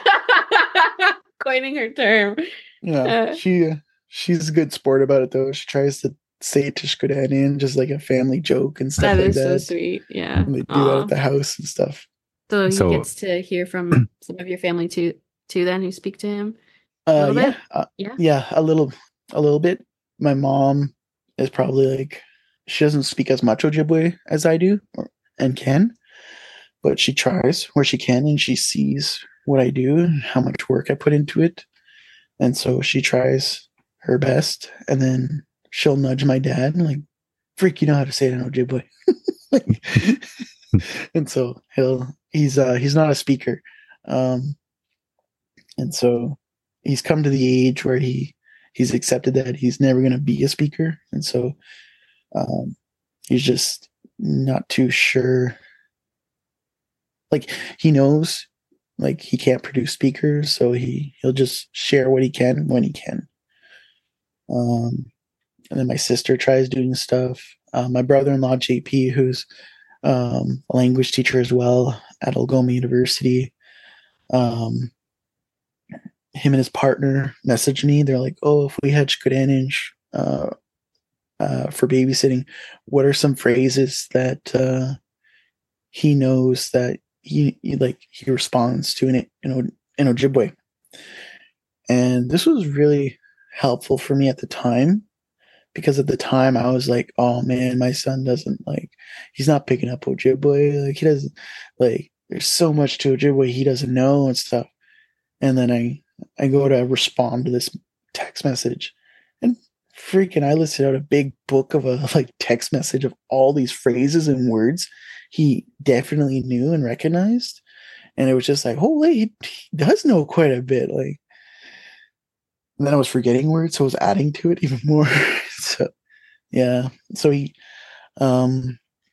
coining her term. Yeah, uh, she uh, she's a good sport about it though. She tries to say Tishkodanij just like a family joke and stuff that like is that. so sweet. Yeah, and they do Aww. that at the house and stuff. So he So, gets to hear from some of your family too, too. Then who speak to him. Uh, yeah, bit? uh, yeah, yeah, a little, a little bit. My mom is probably like she doesn't speak as much Ojibwe as I do or, and can, but she tries where she can and she sees what I do and how much work I put into it, and so she tries her best, and then she'll nudge my dad and like, "Freak, you know how to say it in Ojibwe," like, and so he'll he's uh he's not a speaker, um, and so he's come to the age where he he's accepted that he's never going to be a speaker, and so um, he's just not too sure. Like he knows, like he can't produce speakers, so he he'll just share what he can when he can. Um, and then my sister tries doing stuff. Uh, my brother-in-law J P, who's um, a language teacher as well at Algoma University. Um, him and his partner messaged me. They're like, "Oh, if we had Shkodanij uh, uh, for babysitting, what are some phrases that uh, he knows that he, he like he responds to in it, you know, in Ojibwe?" And this was really helpful for me at the time because at the time I was like, "Oh man, my son doesn't like he's not picking up Ojibwe. Like he doesn't like there's so much to Ojibwe he doesn't know and stuff." And then I I go to respond to this text message, and freaking I listed out a big book of a like text message of all these phrases and words he definitely knew and recognized, and it was just like, holy, he, he does know quite a bit. Like, and then I was forgetting words, so I was adding to it even more. So, yeah, so he, um,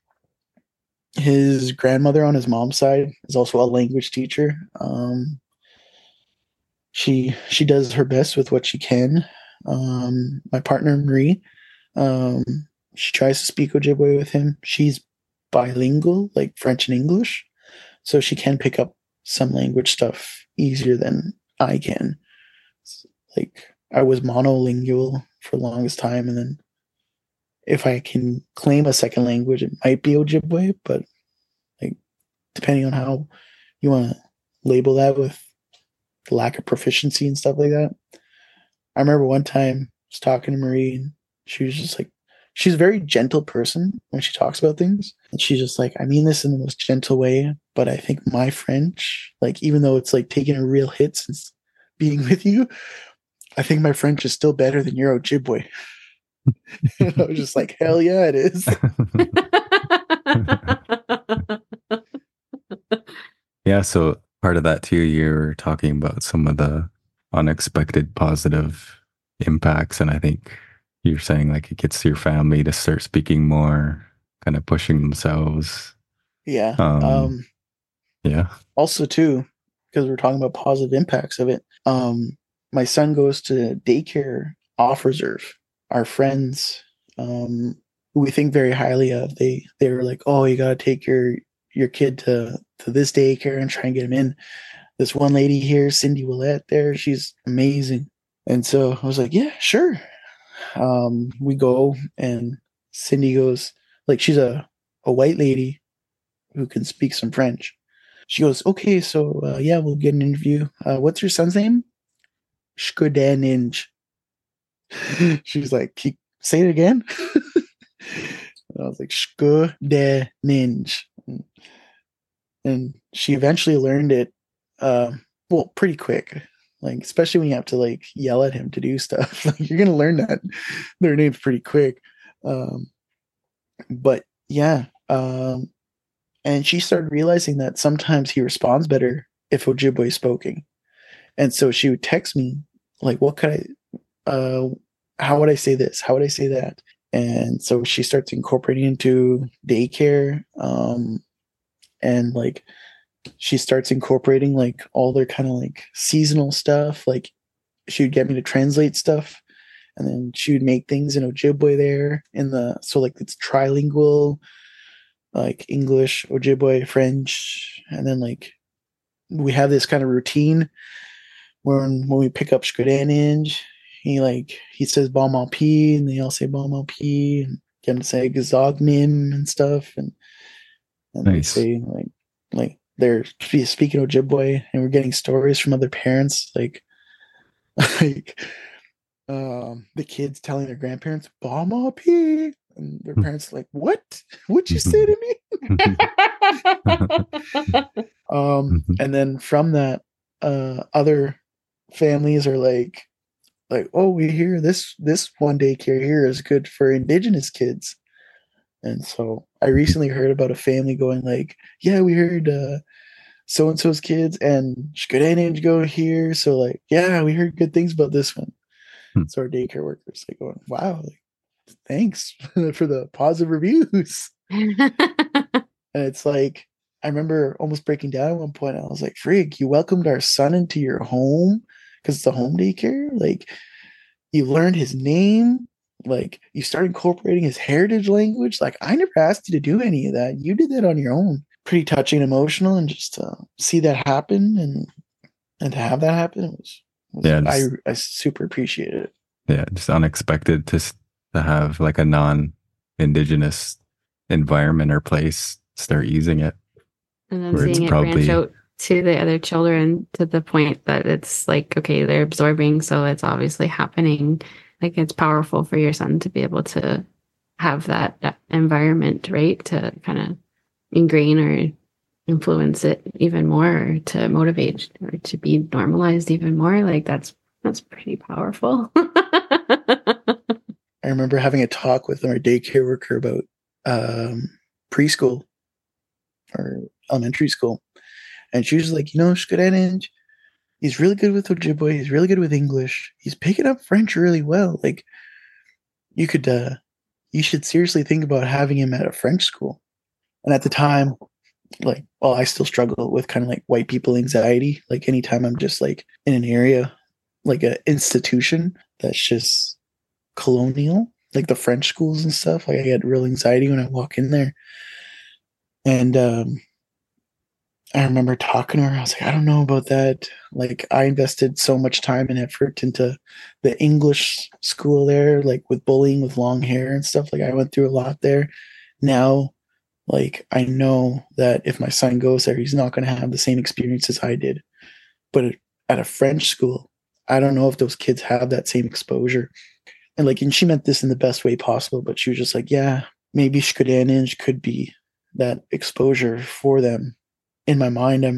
his grandmother on his mom's side is also a language teacher. Um. She she does her best with what she can. Um, my partner Marie, um, she tries to speak Ojibwe with him. She's bilingual, like French and English, so she can pick up some language stuff easier than I can. Like I was monolingual for the longest time, and then if I can claim a second language, it might be Ojibwe, but like depending on how you want to label that with the lack of proficiency and stuff like that. I remember one time I was talking to Marie and she was just like, she's a very gentle person when she talks about things. And she's just like, I mean this in the most gentle way, but I think my French, like even though it's like taking a real hit since being with you, I think my French is still better than your Ojibwe. And I was just like, hell yeah, it is. Yeah, so part of that too, you're talking about some of the unexpected positive impacts. And I think you're saying like it gets your family to start speaking more, kind of pushing themselves. Yeah. Um, Um, yeah. also, too, because we're talking about positive impacts of it, um, my son goes to daycare off reserve. Our friends, um, who we think very highly of, they they were like, "Oh, you gotta take your your kid to to this daycare and try and get him in." This one lady here, Cindy Willette, there, she's amazing. And so I was like, "Yeah, sure." Um, we go, and Cindy goes, like, she's a a white lady who can speak some French. She goes, "Okay, so uh, yeah, we'll get an interview. Uh, what's your son's name?" Shkodaninj. She's like, "Keep say it again." And I was like, Shkodaninj. And she eventually learned it, uh, well, pretty quick. Like, especially when you have to like yell at him to do stuff. Like, you're gonna learn that their names pretty quick. Um, but yeah, um, and she started realizing that sometimes he responds better if Ojibwe is speaking. And so she would text me, like, what could I, uh, how would I say this? How would I say that? And so she starts incorporating into daycare. Um, and like, she starts incorporating like all their kind of like seasonal stuff. Like, she would get me to translate stuff, and then she would make things in Ojibwe there in the, so like it's trilingual, like English, Ojibwe, French. And then like we have this kind of routine when when we pick up Shkodaninj, he like he says Balmalp, and they all say Balmalp, and get him to say Gazognim and stuff, and and Nice. they say like like they're speaking Ojibwe, and we're getting stories from other parents, like like um the kids telling their grandparents Balmalp, and their parents are like, what? What'd you say to me? um and then from that, uh other families are like like oh, we hear this this one daycare here is good for indigenous kids. And so I recently heard about a family going like, yeah, we heard uh so and so's kids and Shkodaninj go here, so like, yeah, we heard good things about this one. So our daycare workers like going, wow, like, thanks for the positive reviews. And it's like, I remember almost breaking down at one point. I was like, frig, you welcomed our son into your home because it's a home daycare. Like, you learned his name. Like, you started incorporating his heritage language. Like, I never asked you to do any of that. You did that on your own. Pretty touching and emotional. And just to see that happen and and to have that happen was, was Yeah, I, just- I super appreciated it. Yeah, just unexpected to s- to have like a non-indigenous environment or place start using it. And then Where it's seeing it probably- branch out to the other children to the point that it's like, okay, they're absorbing, so it's obviously happening. Like, it's powerful for your son to be able to have that, that environment, right? To kind of ingrain or influence it even more, or to motivate or to be normalized even more. Like, that's that's pretty powerful. I remember having a talk with our daycare worker about um, preschool or elementary school. And she was like, you know, Shkodaninj, he's really good with Ojibwe. He's really good with English. He's picking up French really well. Like, you could, uh, you should seriously think about having him at a French school. And at the time, like, well, I still struggle with kind of like white people anxiety. Like, anytime I'm just like in an area, like an institution that's just colonial, like the French schools and stuff, like I get real anxiety when I walk in there. And um, I remember talking to her. I was like, I don't know about that. Like, I invested so much time and effort into the English school there, like with bullying, with long hair and stuff. Like, I went through a lot there. Now, like, I know that if my son goes there, he's not going to have the same experiences I did. But at a French school, I don't know if those kids have that same exposure. And like, and she meant this in the best way possible, but she was just like, yeah, maybe Shkodaninj could be that exposure for them. In my mind, I'm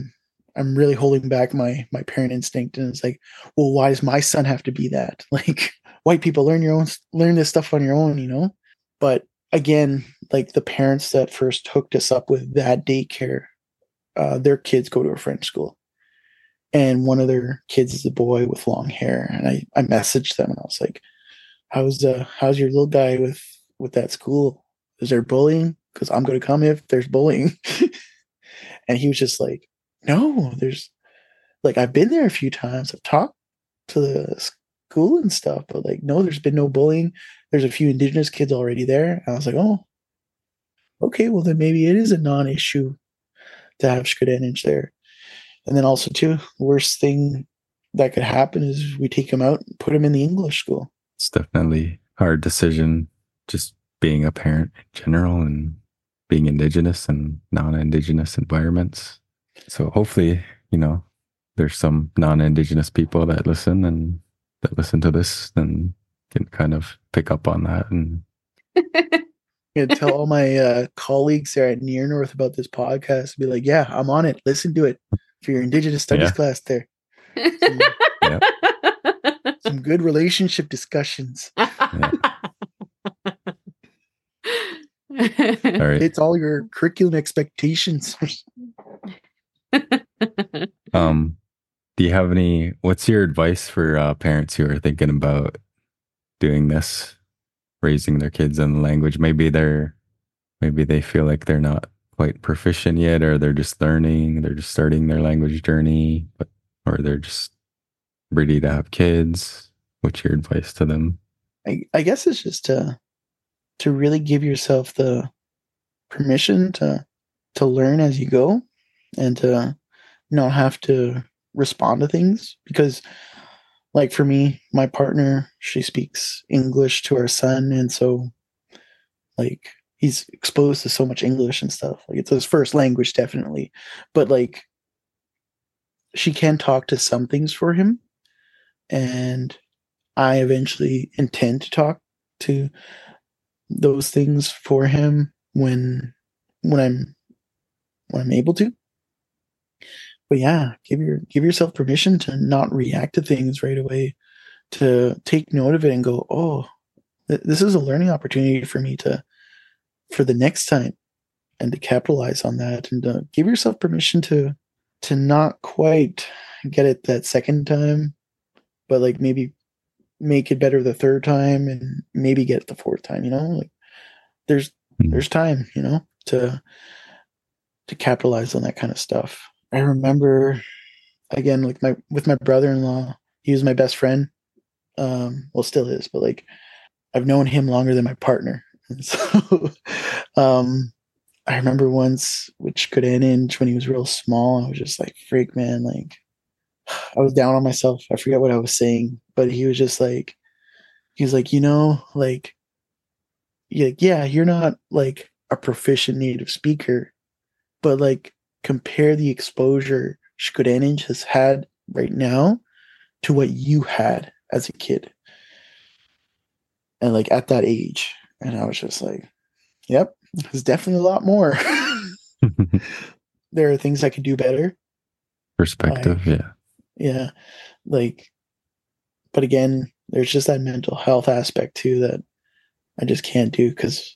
I'm really holding back my my parent instinct, and it's like, well, why does my son have to be that? Like, white people, learn your own, learn this stuff on your own, you know. But again, like the parents that first hooked us up with that daycare, uh, their kids go to a French school, and one of their kids is a boy with long hair, and I I messaged them and I was like, how's uh how's your little guy with with that school? Is there bullying? Because I'm going to come if there's bullying. And he was just like, no, there's like, I've been there a few times. I've talked to the school and stuff, but like, no, there's been no bullying. There's a few Indigenous kids already there. And I was like, oh, okay, well then maybe it is a non-issue to have Squamish there. And then also too, worst thing that could happen is we take him out and put him in the English school. It's definitely a hard decision, just being a parent in general and being Indigenous and non-Indigenous environments. So hopefully, you know, there's some non-Indigenous people that listen and that listen to this and can kind of pick up on that. And yeah, tell all my uh, colleagues there at Near North about this podcast. Be like, yeah, I'm on it. Listen to it for your Indigenous studies yeah. class there. Some, yeah. some good relationship discussions. Yeah. All right. It's all your curriculum expectations. um, do you have any, what's your advice for uh, parents who are thinking about doing this, raising their kids in the language? Maybe they're, maybe they feel like they're not quite proficient yet, or they're just learning, they're just starting their language journey, but, or they're just ready to have kids. What's your advice to them? I, I guess it's just to, to really give yourself the permission to, to learn as you go and to not have to respond to things. Because like for me, my partner, she speaks English to our son. And so like he's exposed to so much English and stuff. Like it's his first language, definitely. But like she can talk to some things for him. And I eventually intend to talk to those things for him when when I'm when I'm able to. But yeah, give your give yourself permission to not react to things right away, to take note of it and go, oh, th- this is a learning opportunity for me to for the next time, and to capitalize on that, and to give yourself permission to to not quite get it that second time, but like maybe make it better the third time, and maybe get it the fourth time, you know. Like there's mm-hmm. there's time, you know, to to capitalize on that kind of stuff. I remember again, like my with my brother-in-law, he was my best friend. Um, well, still is, but like I've known him longer than my partner. And so um I remember once which could end when he was real small, I was just like, freak man, like I was down on myself. I forget what I was saying, but he was just like, he was like, you know, like, yeah, yeah, you're not like a proficient native speaker, but like compare the exposure Squamish has had right now to what you had as a kid. And like at that age. And I was just like, yep, there's definitely a lot more. There are things I could do better. Perspective, like, yeah. Yeah. Like, but again, there's just that mental health aspect too that I just can't do because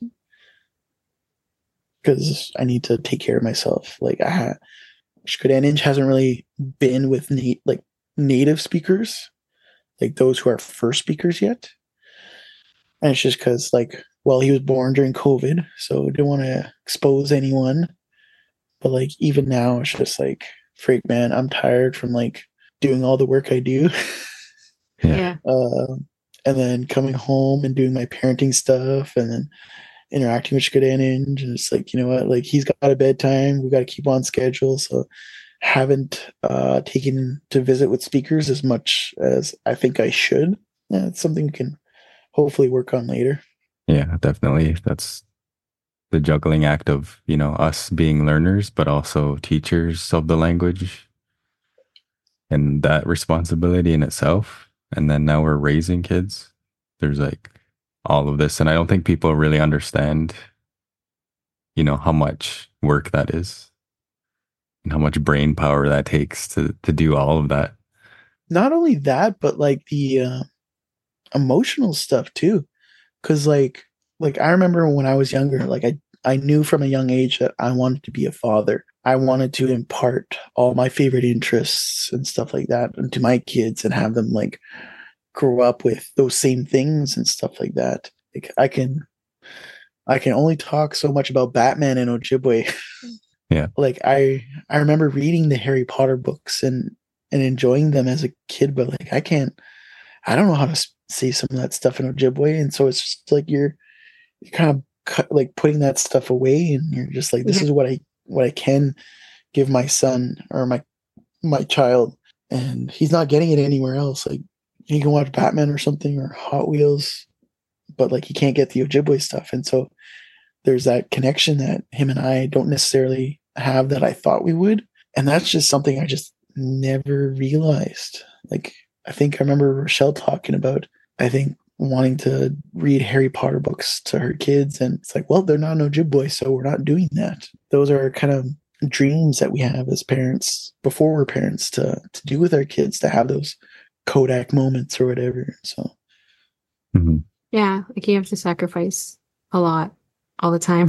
because I need to take care of myself. Like, I ha- Squamish hasn't really been with na- like native speakers, like those who are first speakers yet. And it's just because, like, well, he was born during COVID, so didn't want to expose anyone. But like, even now, it's just like, freak, man, I'm tired from like doing all the work I do. Yeah. uh, and then coming home and doing my parenting stuff, and then interacting with Squamish, and it's like, you know what, like he's got a bedtime, we got to keep on schedule. So haven't uh, taken to visit with speakers as much as I think I should. Yeah, it's something we can hopefully work on later. Yeah, definitely. That's the juggling act of, you know, us being learners, but also teachers of the language, and that responsibility in itself. And then now we're raising kids. There's like all of this. And I don't think people really understand, you know, how much work that is. and how much brain power that takes to to do all of that. Not only that, but like the uh, emotional stuff too. Cause like like I remember when I was younger, like I I knew from a young age that I wanted to be a father. I wanted to impart all my favorite interests and stuff like that into my kids and have them like grow up with those same things and stuff like that. Like I can I can only talk so much about Batman and Ojibwe. Yeah. Like I I remember reading the Harry Potter books and and enjoying them as a kid, but like I can't I don't know how to s- say some of that stuff in Ojibwe, and so it's just like you're, you're kind of cut, like putting that stuff away, and you're just like, this Yeah. is what I what I can give my son or my my child, and he's not getting it anywhere else. Like he can watch Batman or something or Hot Wheels, but like he can't get the Ojibwe stuff, and so there's that connection that him and I don't necessarily have that I thought we would, and that's just something I just never realized. Like I think I remember Rochelle talking about, I think, wanting to read Harry Potter books to her kids. And it's like, well, they're not an Ojibwe, so we're not doing that. Those are kind of dreams that we have as parents before we're parents to, to do with our kids, to have those Kodak moments or whatever. So, hmm Yeah, like you have to sacrifice a lot all the time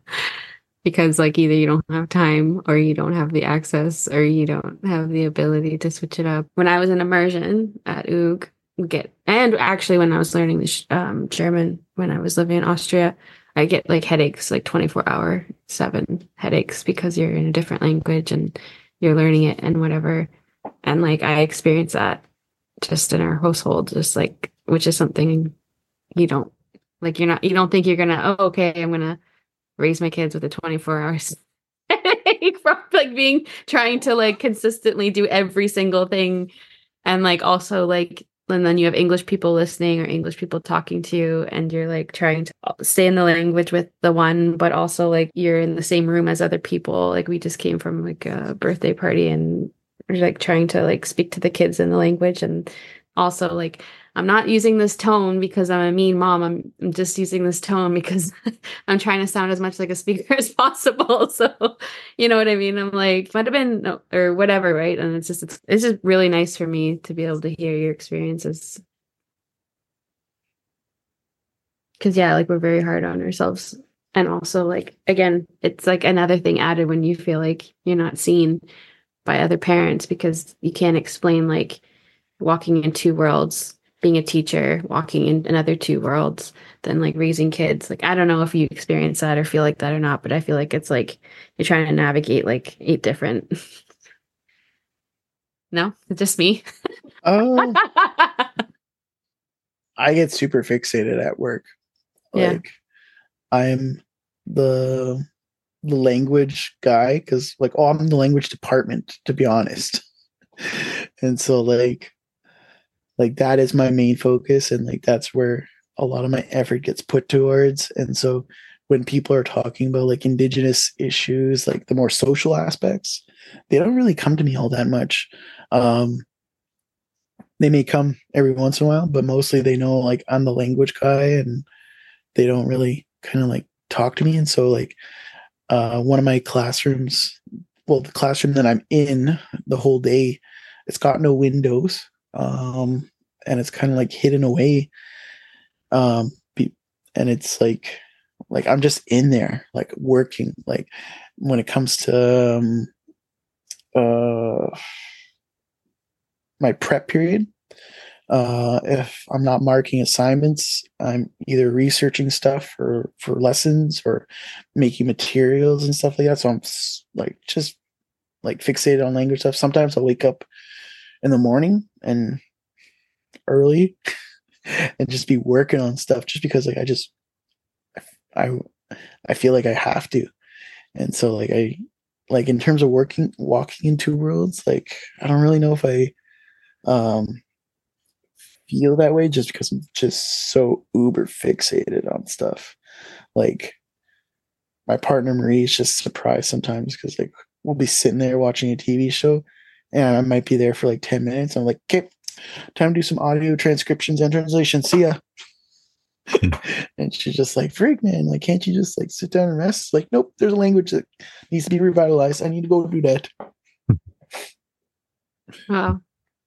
because like either you don't have time or you don't have the access or you don't have the ability to switch it up. When I was in immersion at U G, we get and actually when I was learning the sh- um, German when I was living in Austria, I get like headaches, like twenty-four hour seven headaches because you're in a different language and you're learning it and whatever. And like I experienced that just in our household, just like which is something you don't like you're not you don't think you're gonna oh okay I'm gonna raise my kids with a twenty-four hours from like being trying to like consistently do every single thing and like also like and then you have English people listening or English people talking to you and you're like trying to stay in the language with the one but also like you're in the same room as other people. Like we just came from like a birthday party and we're like trying to like speak to the kids in the language and also like I'm not using this tone because I'm a mean mom. I'm, I'm just using this tone because I'm trying to sound as much like a speaker as possible. So, you know what I mean? I'm like, might have been, no, or whatever, right? And it's just, it's, it's just really nice for me to be able to hear your experiences. Because, yeah, like we're very hard on ourselves. And also, like, again, it's like another thing added when you feel like you're not seen by other parents because you can't explain, like, walking in two worlds, being a teacher, walking in another two worlds, than like raising kids. Like, I don't know if you experience that or feel like that or not, but I feel like it's like you're trying to navigate like eight different. No, it's just me. oh, I get super fixated at work. Yeah. Like I'm the the language guy because like oh I'm in the language department to be honest. And so like like that is my main focus and like that's where a lot of my effort gets put towards. And so when people are talking about like indigenous issues, like the more social aspects, they don't really come to me all that much. Um they may come every once in a while, but mostly they know like I'm the language guy and they don't really kind of like talk to me. And so like uh one of my classrooms, well the classroom that I'm in the whole day, it's got no windows. Um and it's kind of like hidden away. Um be- and it's like like I'm just in there like working. Like when it comes to um uh my prep period, uh if I'm not marking assignments, I'm either researching stuff for for lessons or making materials and stuff like that. So I'm s- like just like fixated on language stuff. Sometimes I'll wake up in the morning and early and just be working on stuff just because like I just I I feel like I have to. And so like I like in terms of working walking in two worlds, like I don't really know if I um feel that way just because I'm just so uber fixated on stuff. Like my partner Marie is just surprised sometimes because like we'll be sitting there watching a T V show and I might be there for like ten minutes. I'm like, okay, time to do some audio transcriptions and translation. See ya. And she's just like, frig, man, like, can't you just like sit down and rest? Like, nope, there's a language that needs to be revitalized. I need to go do that. Wow.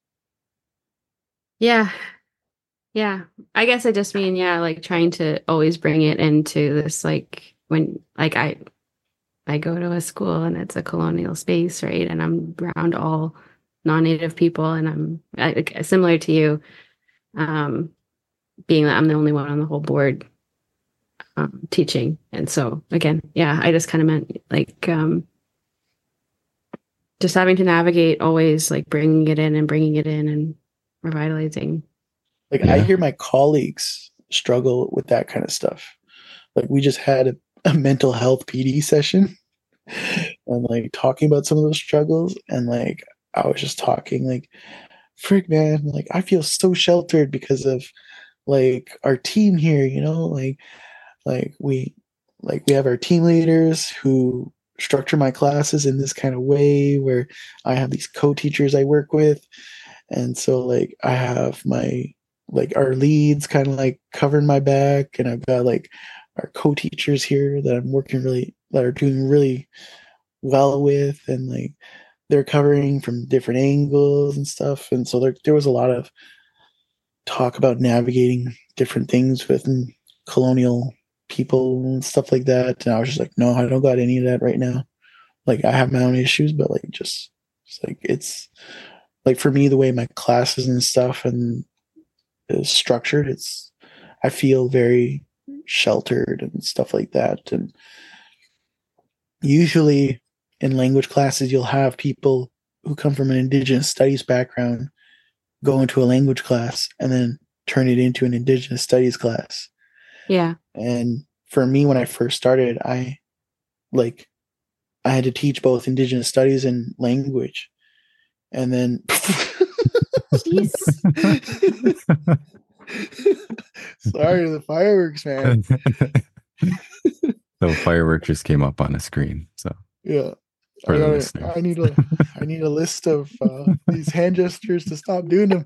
Yeah. Yeah. I guess I just mean, yeah, like trying to always bring it into this, like when, like I, I go to a school and it's a colonial space, right? And I'm around all non-native people, and I'm I, like, similar to you, um, being that I'm the only one on the whole board um, teaching. And so again, yeah, I just kind of meant like um, just having to navigate always like bringing it in and bringing it in and revitalizing. Like Yeah. I hear my colleagues struggle with that kind of stuff. Like we just had a, a mental health P D session and like talking about some of those struggles, and like I was just talking like, frick, man, like I feel so sheltered because of like our team here, you know, like like we like we have our team leaders who structure my classes in this kind of way where I have these co-teachers I work with, and so like I have my like our leads kind of like covering my back, and I've got like our co-teachers here that I'm working really that are doing really well with, and like they're covering from different angles and stuff. And so there there was a lot of talk about navigating different things with colonial people and stuff like that. And I was just like, no, I don't got any of that right now. Like I have my own issues, but like just it's like it's like for me the way my classes and stuff and is structured, it's I feel very sheltered and stuff like that. And usually in language classes you'll have people who come from an Indigenous studies background go into a language class and then turn it into an Indigenous studies class. Yeah. And for me, when I first started, I like I had to teach both Indigenous studies and language. And then Jeez. sorry, the fireworks, man. So fireworks just came up on the screen. So Yeah. for I, the gotta, listeners. I need a I need a list of uh, these hand gestures to stop doing them.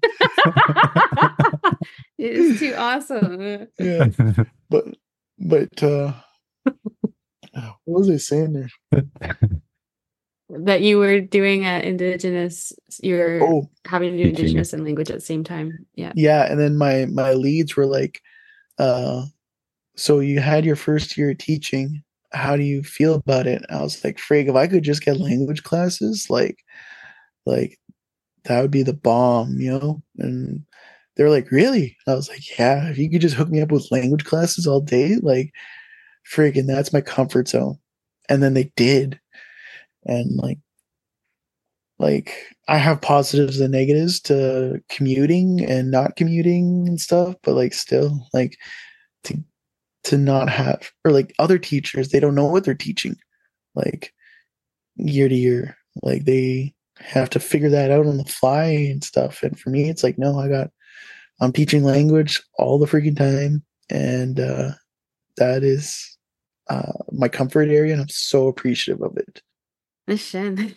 It is too awesome. Yeah. But but uh what was I saying there? That you were doing a indigenous, you're Oh, having to do Teaching. indigenous and language at the same time. Yeah. yeah, and then my my leads were like, uh so you had your first year of teaching. How do you feel about it? I was like, frig, if I could just get language classes, like like that would be the bomb, you know? And they're like, really? I was like, yeah, if you could just hook me up with language classes all day, like friggin' that's my comfort zone. And then they did. And like like I have positives and negatives to commuting and not commuting and stuff, but like still like to to not have, or like other teachers, they don't know what they're teaching like year to year. Like they have to figure that out on the fly and stuff. And for me, it's like, no, I got I'm teaching language all the freaking time, and uh, that is uh, my comfort area, and I'm so appreciative of it. Listen.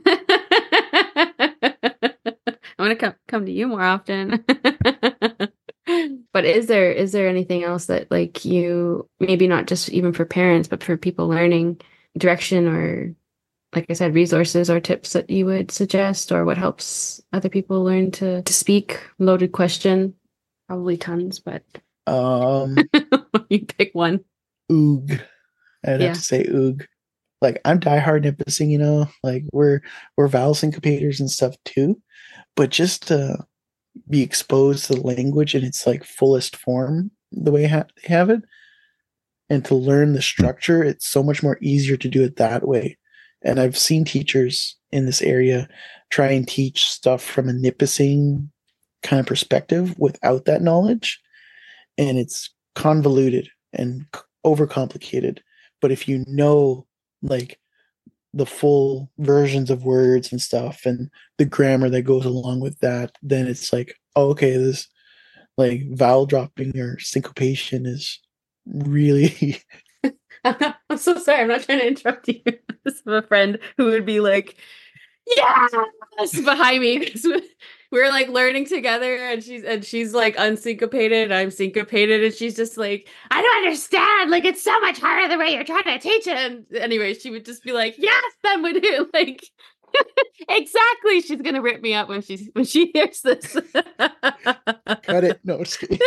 I want to come come to you more often. But is there is there anything else that like you, maybe not just even for parents, but for people learning, direction or, like I said, resources or tips that you would suggest, or what helps other people learn to, to speak? Loaded question. Probably tons, but Um, you pick one. oog. I'd Yeah. have to say oog. Like I'm diehard Nipissing, you know, like we're we're vowel syncopators and stuff too, but just to be exposed to the language in its like fullest form, the way ha- they have it, and to learn the structure, it's so much more easier to do it that way. And I've seen teachers in this area try and teach stuff from a Nipissing kind of perspective without that knowledge, and it's convoluted and c- overcomplicated. But if you know like the full versions of words and stuff and the grammar that goes along with that, then it's like, oh, okay, this like vowel dropping or syncopation is really I'm so sorry. I'm not trying to interrupt you. This is a friend who would be like, yes, behind me. We're like learning together, and she's and she's like unsyncopated, and I'm syncopated, and she's just like, I don't understand. Like, it's so much harder the way you're trying to teach it. And anyway, she would just be like, yes, then would do like exactly. She's gonna rip me up when she's when she hears this. Cut it. No, just kidding.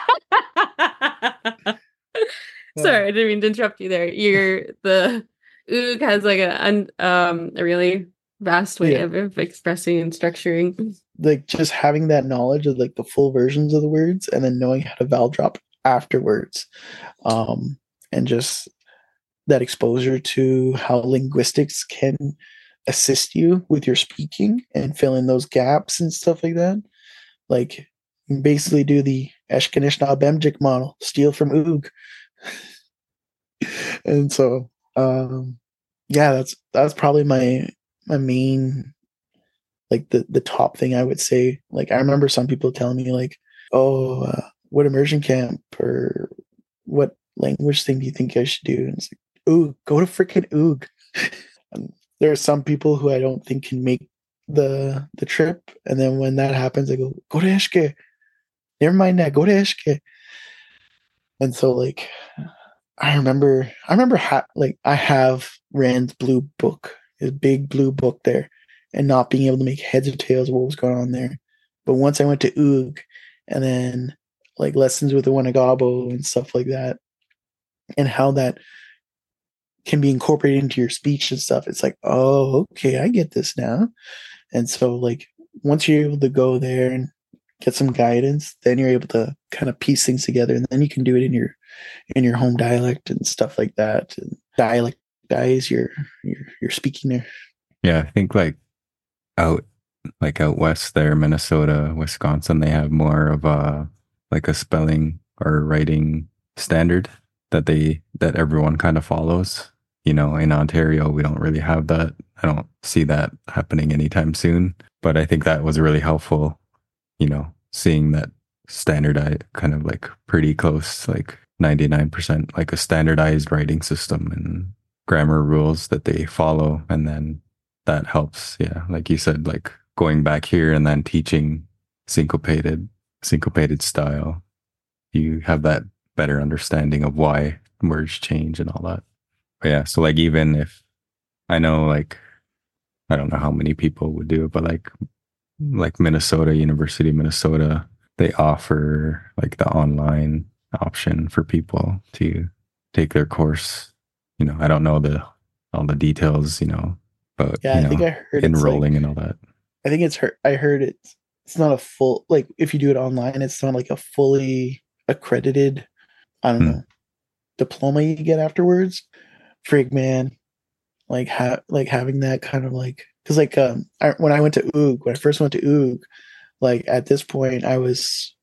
Sorry, I didn't mean to interrupt you there. You're the Oog has like a um a really vast way Yeah. of, of expressing and structuring. Like just having that knowledge of like the full versions of the words and then knowing how to vowel drop afterwards. Um, and just that exposure to how linguistics can assist you with your speaking and fill in those gaps and stuff like that. Like you basically do the Eshkanishna Bemjik model, steal from Oog. And so um yeah, that's that's probably my my main, like the the top thing I would say. Like I remember some people telling me like, oh, uh, what immersion camp or what language thing do you think I should do? And it's like, ooh, go to freaking Oog. And there are some people who I don't think can make the the trip, and then when that happens, I go, go to Eshke. Never mind that, go to Eshke. And so like I remember I remember ha- like I have Rand's blue book, his big blue book there, and not being able to make heads or tails of what was going on there. But once I went to Oog and then like lessons with the Wanagabo and stuff like that, and how that can be incorporated into your speech and stuff, it's like, oh, okay, I get this now. And so like once you're able to go there and get some guidance, then you're able to kind of piece things together, and then you can do it in your in your home dialect and stuff like that. And dialect guys, you're you're you're speaking there. Yeah, I think like out like out west there, Minnesota, Wisconsin, they have more of a like a spelling or writing standard that they that everyone kind of follows. You know, in Ontario, we don't really have that. I don't see that happening anytime soon. But I think that was really helpful, you know, seeing that standardized kind of like pretty close, like ninety-nine percent like a standardized writing system and grammar rules that they follow. And then that helps. Yeah. Like you said, like going back here and then teaching syncopated, syncopated style, you have that better understanding of why words change and all that. But yeah. So like, even if I know, like, I don't know how many people would do it, but like, like Minnesota, University of Minnesota, they offer like the online option for people to take their course. You know, I don't know the all the details, you know, but Yeah, you I think know, I heard enrolling it's and all that. like, I think it's heard I heard it's it's not a full, like if you do it online, it's not like a fully accredited, I don't Hmm. know, diploma you get afterwards. Frig man, like ha- like having that kind of like, because like um I, when I went to Oog, when I first went to Oog, like at this point I was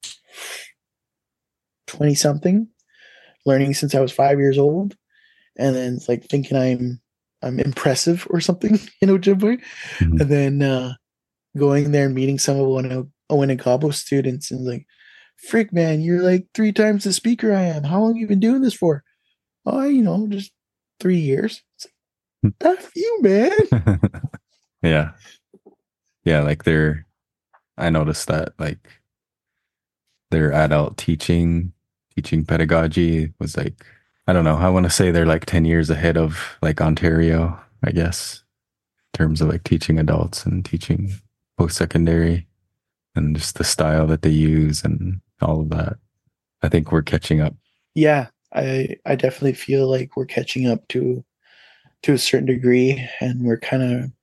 twenty something, learning since I was five years old, and then it's like thinking I'm I'm impressive or something in Ojibwe, Mhm. and then uh, going there and meeting some of Owen- Owenagabo students and like, freak man, you're like three times the speaker I am. How long you been doing this for? Oh, you know, just three years. It's like, that's you, man. Yeah. Yeah. Like they're, I noticed that like their adult teaching, teaching pedagogy was like, I don't know, I want to say they're like ten years ahead of like Ontario, I guess, in terms of like teaching adults and teaching post-secondary and just the style that they use and all of that. I think we're catching up. Yeah, I I definitely feel like we're catching up to to a certain degree, and we're kind of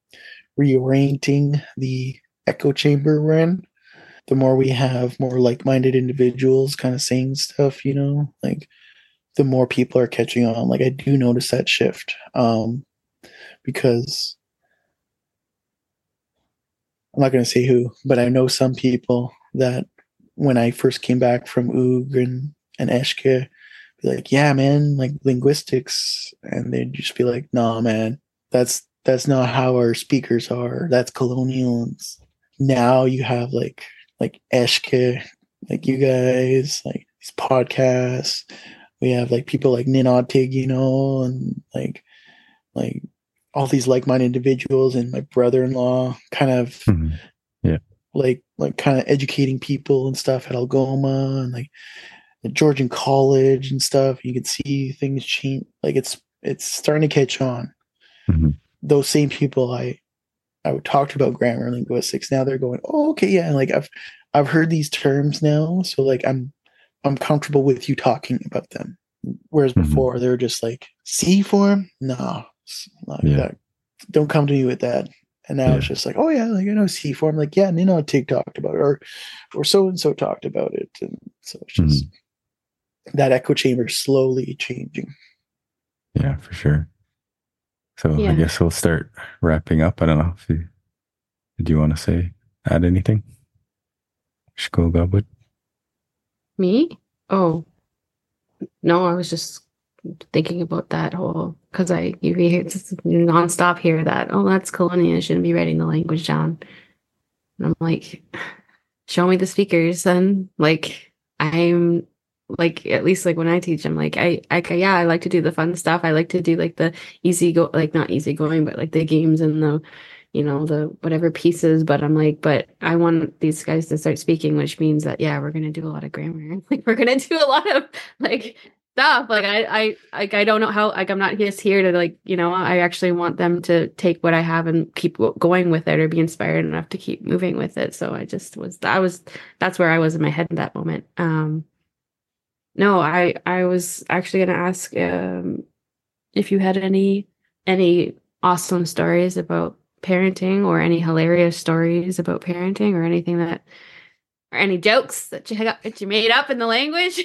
reorienting the echo chamber we're in. The more we have more like-minded individuals kind of saying stuff, you know, like the more people are catching on. Like I do notice that shift, um, because I'm not going to say who, but I know some people that when I first came back from Oog and, and Eshke, be like, yeah, man, like linguistics. And they'd just be like, nah, man, that's, that's not how our speakers are. That's colonial. And now you have like, like Eshke, like you guys, like these podcasts. We have like people like Ninautig, you know, and like, like all these like-minded individuals and my brother-in-law kind of Mhm. Yeah. like like kind of educating people and stuff at Algoma and like at Georgian College and stuff. You can see things change. Like it's it's starting to catch on. Mhm. Those same people I I would talk to about grammar linguistics, now they're going, oh, okay, yeah, and like I've I've heard these terms now, so like I'm I'm comfortable with you talking about them. Whereas Mhm. before they were just like C form, no, like Yeah. that. Don't come to me with that. And now Yeah. it's just like, oh yeah, like I know C form, like yeah, and you know Tig talked about it, or or so and so talked about it, and so it's just that echo chamber slowly changing. Yeah, for sure. So I Yeah. guess we'll start wrapping up. I don't know if you do you want to say add anything? Shko Gabut. Me? Oh, no, I was just thinking about that whole because I you hear it's nonstop here that oh that's colonial, I shouldn't be writing the language down. And I'm like, show me the speakers then. Like I'm like at least like when I teach, I'm like I I yeah I like to do the fun stuff. I like to do like the easy go like not easy going, but like the games and the you know the whatever pieces. But I'm like, but I want these guys to start speaking, which means that yeah we're gonna do a lot of grammar. Like we're gonna do a lot of like stuff. Like I I like I don't know how like I'm not just here to like you know I actually want them to take what I have and keep going with it or be inspired enough to keep moving with it. So I just was I was that's where I was in my head in that moment. Um, no, I I was actually going to ask um, if you had any any awesome stories about parenting or any hilarious stories about parenting or anything that or any jokes that you got that you made up in the language.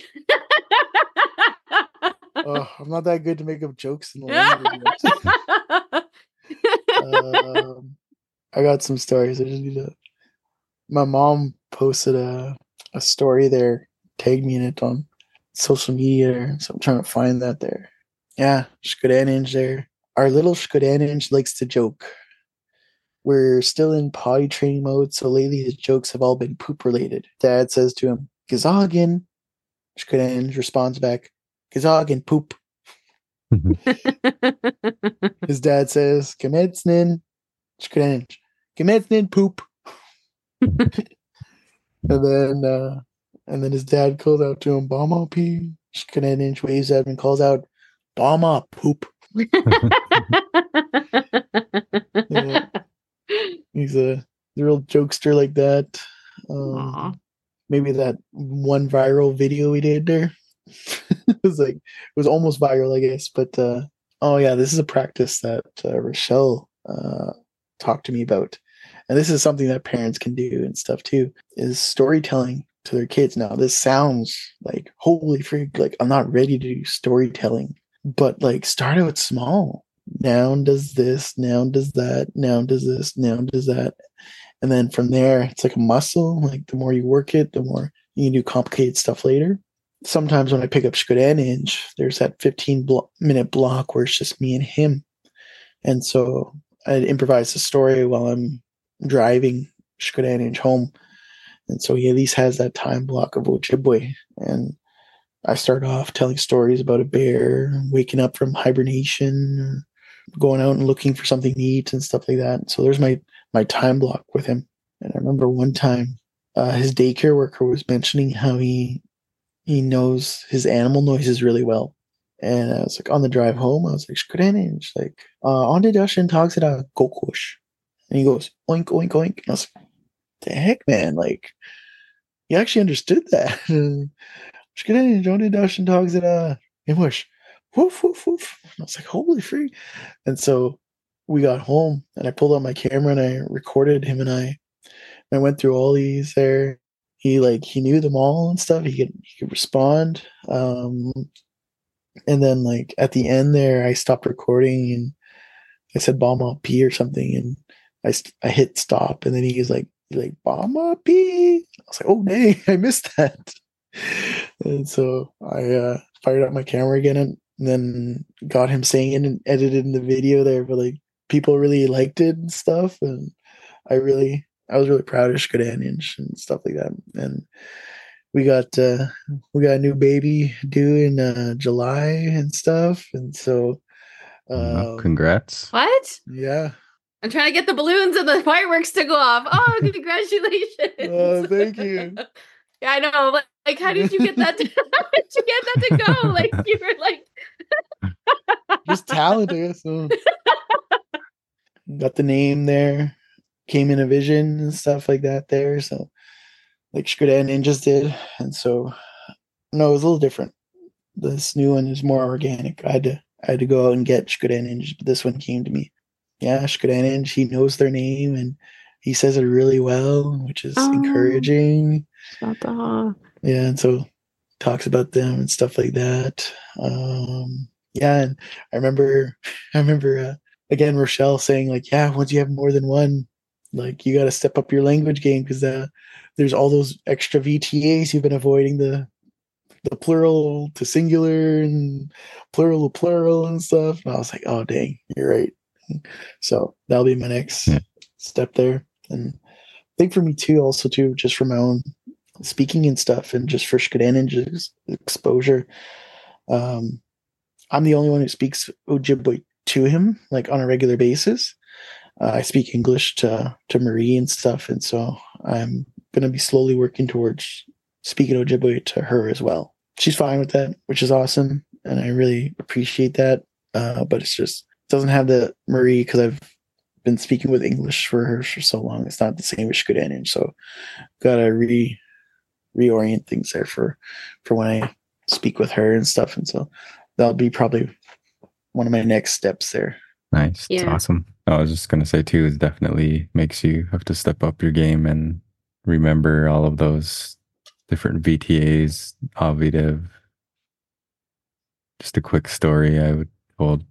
Oh, I'm not that good to make up jokes in the language. um, I got some stories. I just need to. My mom posted a a story there, tagged me in it on social media, so I'm trying to find that there. Yeah, Shkodaninj there. Our little Shkodaninj likes to joke. We're still in potty training mode, so lately his jokes have all been poop related. Dad says to him, Gazogin. Shkodaninj responds back, Gazogin poop. His dad says, Gemetsnin. Shkodaninj. Gemetsnin poop. And then uh, and then his dad calls out to him, Bama P. Shkodaninj waves at him and calls out, Bama poop. Yeah. He's a, a real jokester like that. Um, maybe that one viral video we did there. It was like it was almost viral, I guess. But uh, oh yeah, this is a practice that uh, Rochelle uh, talked to me about, and this is something that parents can do and stuff too. Is storytelling to their kids. Now this sounds like holy freak, like I'm not ready to do storytelling, but like start out small. Noun does this, noun does that, noun does this, noun does that. And then from there, it's like a muscle. Like the more you work it, the more you can do complicated stuff later. Sometimes when I pick up Shkodaninj, there's that fifteen blo- minute block where it's just me and him. And so I'd improvise a story while I'm driving Shkodaninj home. And so he at least has that time block of Ojibwe. And I start off telling stories about a bear waking up from hibernation, going out and looking for something to eat and stuff like that. So there's my my time block with him. And I remember one time uh, his daycare worker was mentioning how he he knows his animal noises really well. And I was like, on the drive home, I was like, Shkodaninj, like, uh, on the Dushin talks about Gokush. And he goes, oink, oink, oink. And I was like, the heck, man? Like, he actually understood that. Shkodaninj, on the Dushin talks about English. Woof, woof, woof. And I was like, holy free. And so we got home and I pulled out my camera and I recorded him and I. And I went through all these there. He like he knew them all and stuff. He could he could respond. Um, and then like at the end there, I stopped recording and I said "Bomb P" or something, and I I hit stop, and then he was like he's like "Bomb P." I was like, oh dang, I missed that. And so I uh, fired up my camera again and then got him saying it and edited in the video there. But like people really liked it and stuff, and I really I was really proud of Shkodaninj and stuff like that. And we got uh, we got a new baby due in uh, July and stuff, and so Uh, Um, congrats. What? yeah. I'm trying to get the balloons and the fireworks to go off. Oh, congratulations. Oh, thank you. Yeah, I know. Like, like, how did you get that? To, how did you get that to go? Like, you were like, Just talent, I guess. So. Got the name there. Came in a vision and stuff like that there. So, like Shkuda Ninjas did. And so, no, it was a little different. This new one is more organic. I had to, I had to go out and get Shkuda Ninjas, but this one came to me. Yeah, Shkuda Ninja, he knows their name and he says it really well, which is oh, encouraging. Shata. Yeah, and so talks about them and stuff like that. Um, yeah, and I remember, I remember uh, again Rochelle saying like, yeah, once you have more than one, like you got to step up your language game because uh, there's all those extra V T As you've been avoiding the the plural to singular and plural to plural and stuff. And I was like, oh dang, you're right. So that'll be my next yeah. step there. And I think for me too, also too, just for my own speaking and stuff and just for Shkuda exposure. Um, I'm the only one who speaks Ojibwe to him, like on a regular basis. Uh, I speak English to, to Marie and stuff. And so I'm going to be slowly working towards speaking Ojibwe to her as well. She's fine with that, which is awesome. And I really appreciate that. Uh, but it's just, it doesn't have the Marie because I've been speaking with English for her for so long. It's not the same as Shkuda. So got to re reorient things there for, for when I speak with her and stuff. And so that'll be probably one of my next steps there. Nice. Yeah. It's awesome. I was just going to say too, it definitely makes you have to step up your game and remember all of those different V T As, Ovidiv. Just a quick story. I would told,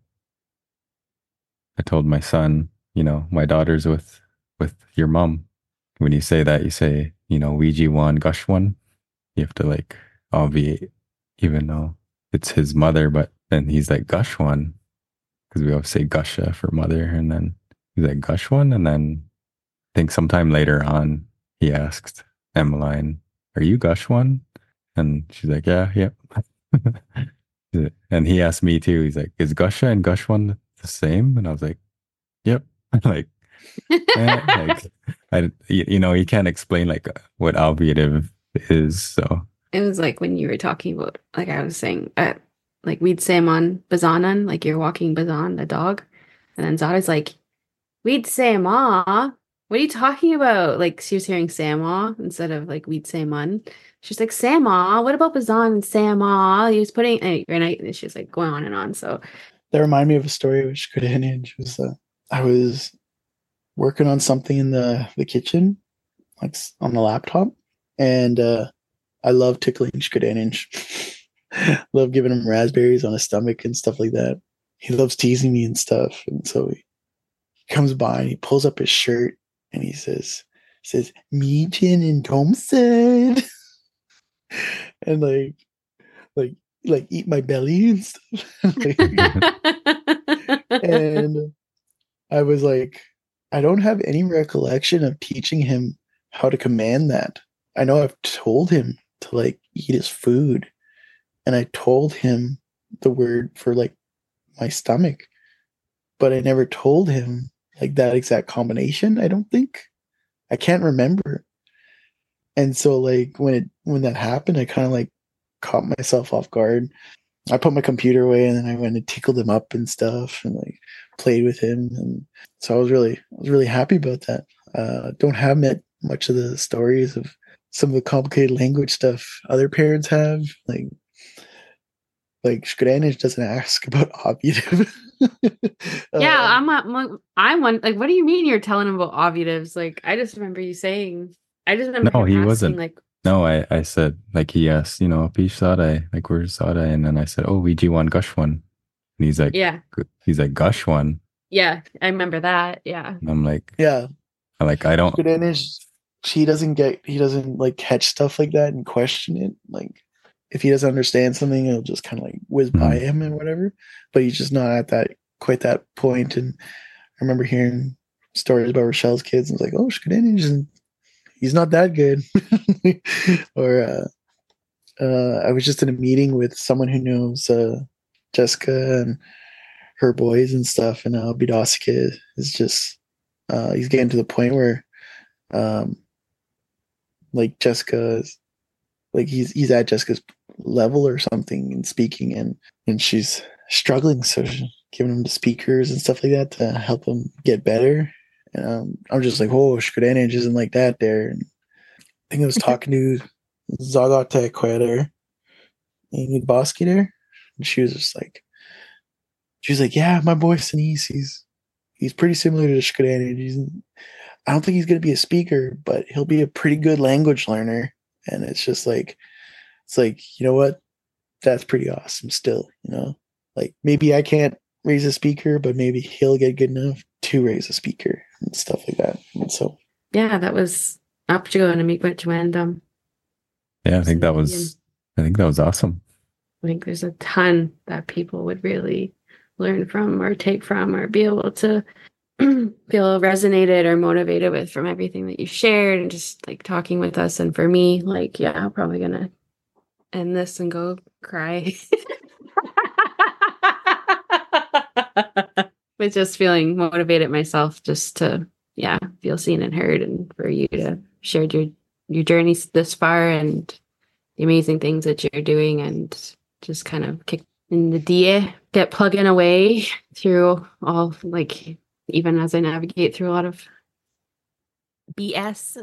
I told my son, you know, my daughter's with, with your mom. When you say that, you say, you know, Ouija one, Gush one. You have to like obviate, even though it's his mother, but then he's like Gush one. Because we always say Gusha for mother, and then he's like Gush one, and then I think sometime later on he asked Emmeline, "Are you Gush one?" And she's like, "Yeah, yep." And he asked me too. He's like, "Is Gusha and Gush one the same?" And I was like, "Yep." Like, eh, like I, you know, you can't explain like what alveolative is, so It was like when you were talking about, like I was saying, uh, like we'd say him on Bazanan, like you're walking Bazan, the dog. And then Zada's like, we'd say ma. What are you talking about? Like she was hearing Sama instead of like we'd say mun. She's like, Sama, what about Bazan and Sama? He was putting, and, I, and she's like going on and on. So that reminded me of a story which could end. Was uh, I was working on something in the, the kitchen, like on the laptop, and uh, I love tickling Shkuda. Love giving him raspberries on his stomach and stuff like that. He loves teasing me and stuff. And so he comes by and he pulls up his shirt and he says, he says, Meetin and Thompson. And like, like, like eat my belly and stuff. Like, and I was like, I don't have any recollection of teaching him how to command that. I know I've told him to like eat his food. And I told him the word for like my stomach, but I never told him like that exact combination. I don't think. I can't remember. And so like when it when that happened, I kind of like caught myself off guard. I put my computer away and then I went and tickled him up and stuff and like played with him. And so I was really I was really happy about that. Uh, don't have met much of the stories of some of the complicated language stuff other parents have, like. Like Shkuda doesn't ask about ovidiv. yeah, uh, I'm not, I'm one, like, what do you mean you're telling him about ovulatives? Like, I just remember you saying, I just remember no, him he asking, wasn't. like, No, I, I said like he asked, you know, Pish Sada, like where's Sada? And then I said, oh, Ouija one, Gush one. And he's like, yeah, he's like Gush one. yeah, I remember that. Yeah. And I'm like, yeah, I like I don't. Shkuda, he doesn't get, he doesn't like catch stuff like that and question it. Like if he doesn't understand something, it'll just kind of like whiz Mm-hmm. by him and whatever. But he's just not at that quite that point. And I remember hearing stories about Rochelle's kids and it's like, oh, Shkuda, he's not that good. Or uh, uh, I was just in a meeting with someone who knows uh, Jessica and her boys and stuff, and now Bidoska is just uh, he's getting to the point where um, like Jessica, like he's he's at Jessica's level or something in speaking, and and she's struggling, so she's giving him the speakers and stuff like that to help him get better. And um, I'm just like, oh, Shkudanage isn't like that there. And I think I was talking to Zagate Queter and Bosky there, and she was just like, she was like, yeah, my boy Sinise, he's he's pretty similar to Shkudanage. He's I don't think he's going to be a speaker, but he'll be a pretty good language learner. And it's just like, it's like, you know what? That's pretty awesome still, you know? Like, maybe I can't raise a speaker, but maybe he'll get good enough to raise a speaker and stuff like that. And so, yeah, that was up to go and meet with Random. Yeah, I think that was, I think that was awesome. I think there's a ton that people would really learn from or take from or be able to feel resonated or motivated with from everything that you shared and just like talking with us. And for me, like, yeah, I'm probably gonna end this and go cry. But just feeling motivated myself just to, yeah, feel seen and heard, and for you to share your your journey this far and the amazing things that you're doing, and just kind of kick in the D, get plugging away through all, like, even as I navigate through a lot of B S.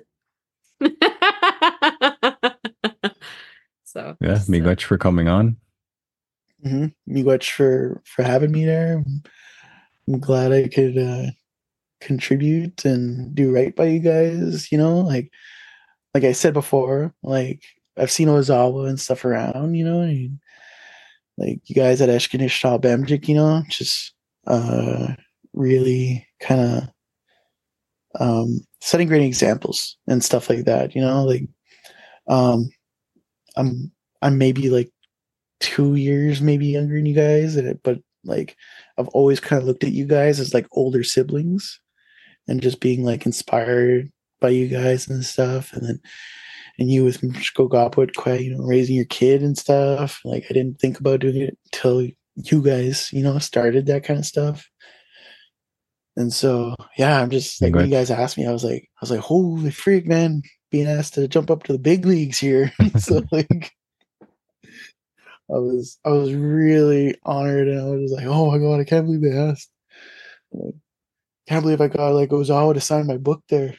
So yeah, miigwech for coming on. Mm-hmm. Miigwech for for having me there. I'm glad I could uh, contribute and do right by you guys. You know, like like I said before, like I've seen Ozawa and stuff around. You know, and, like you guys at Eshkinish Bemjik, you know, just uh, really kind of um, setting great examples and stuff like that. You know, like um, I'm I'm maybe like two years maybe younger than you guys, but like I've always kind of looked at you guys as like older siblings and just being like inspired by you guys and stuff. And then and you with Skogaput, quite, you know, raising your kid and stuff. Like I didn't think about doing it until you guys, you know, started that kind of stuff. And so yeah, I'm just like, when you guys asked me, I was like, I was like, holy freak, man, being asked to jump up to the big leagues here. So like I was I was really honored, and I was just like, oh my god, I can't believe they asked. Like, can't believe I got like Ozawa to sign my book there.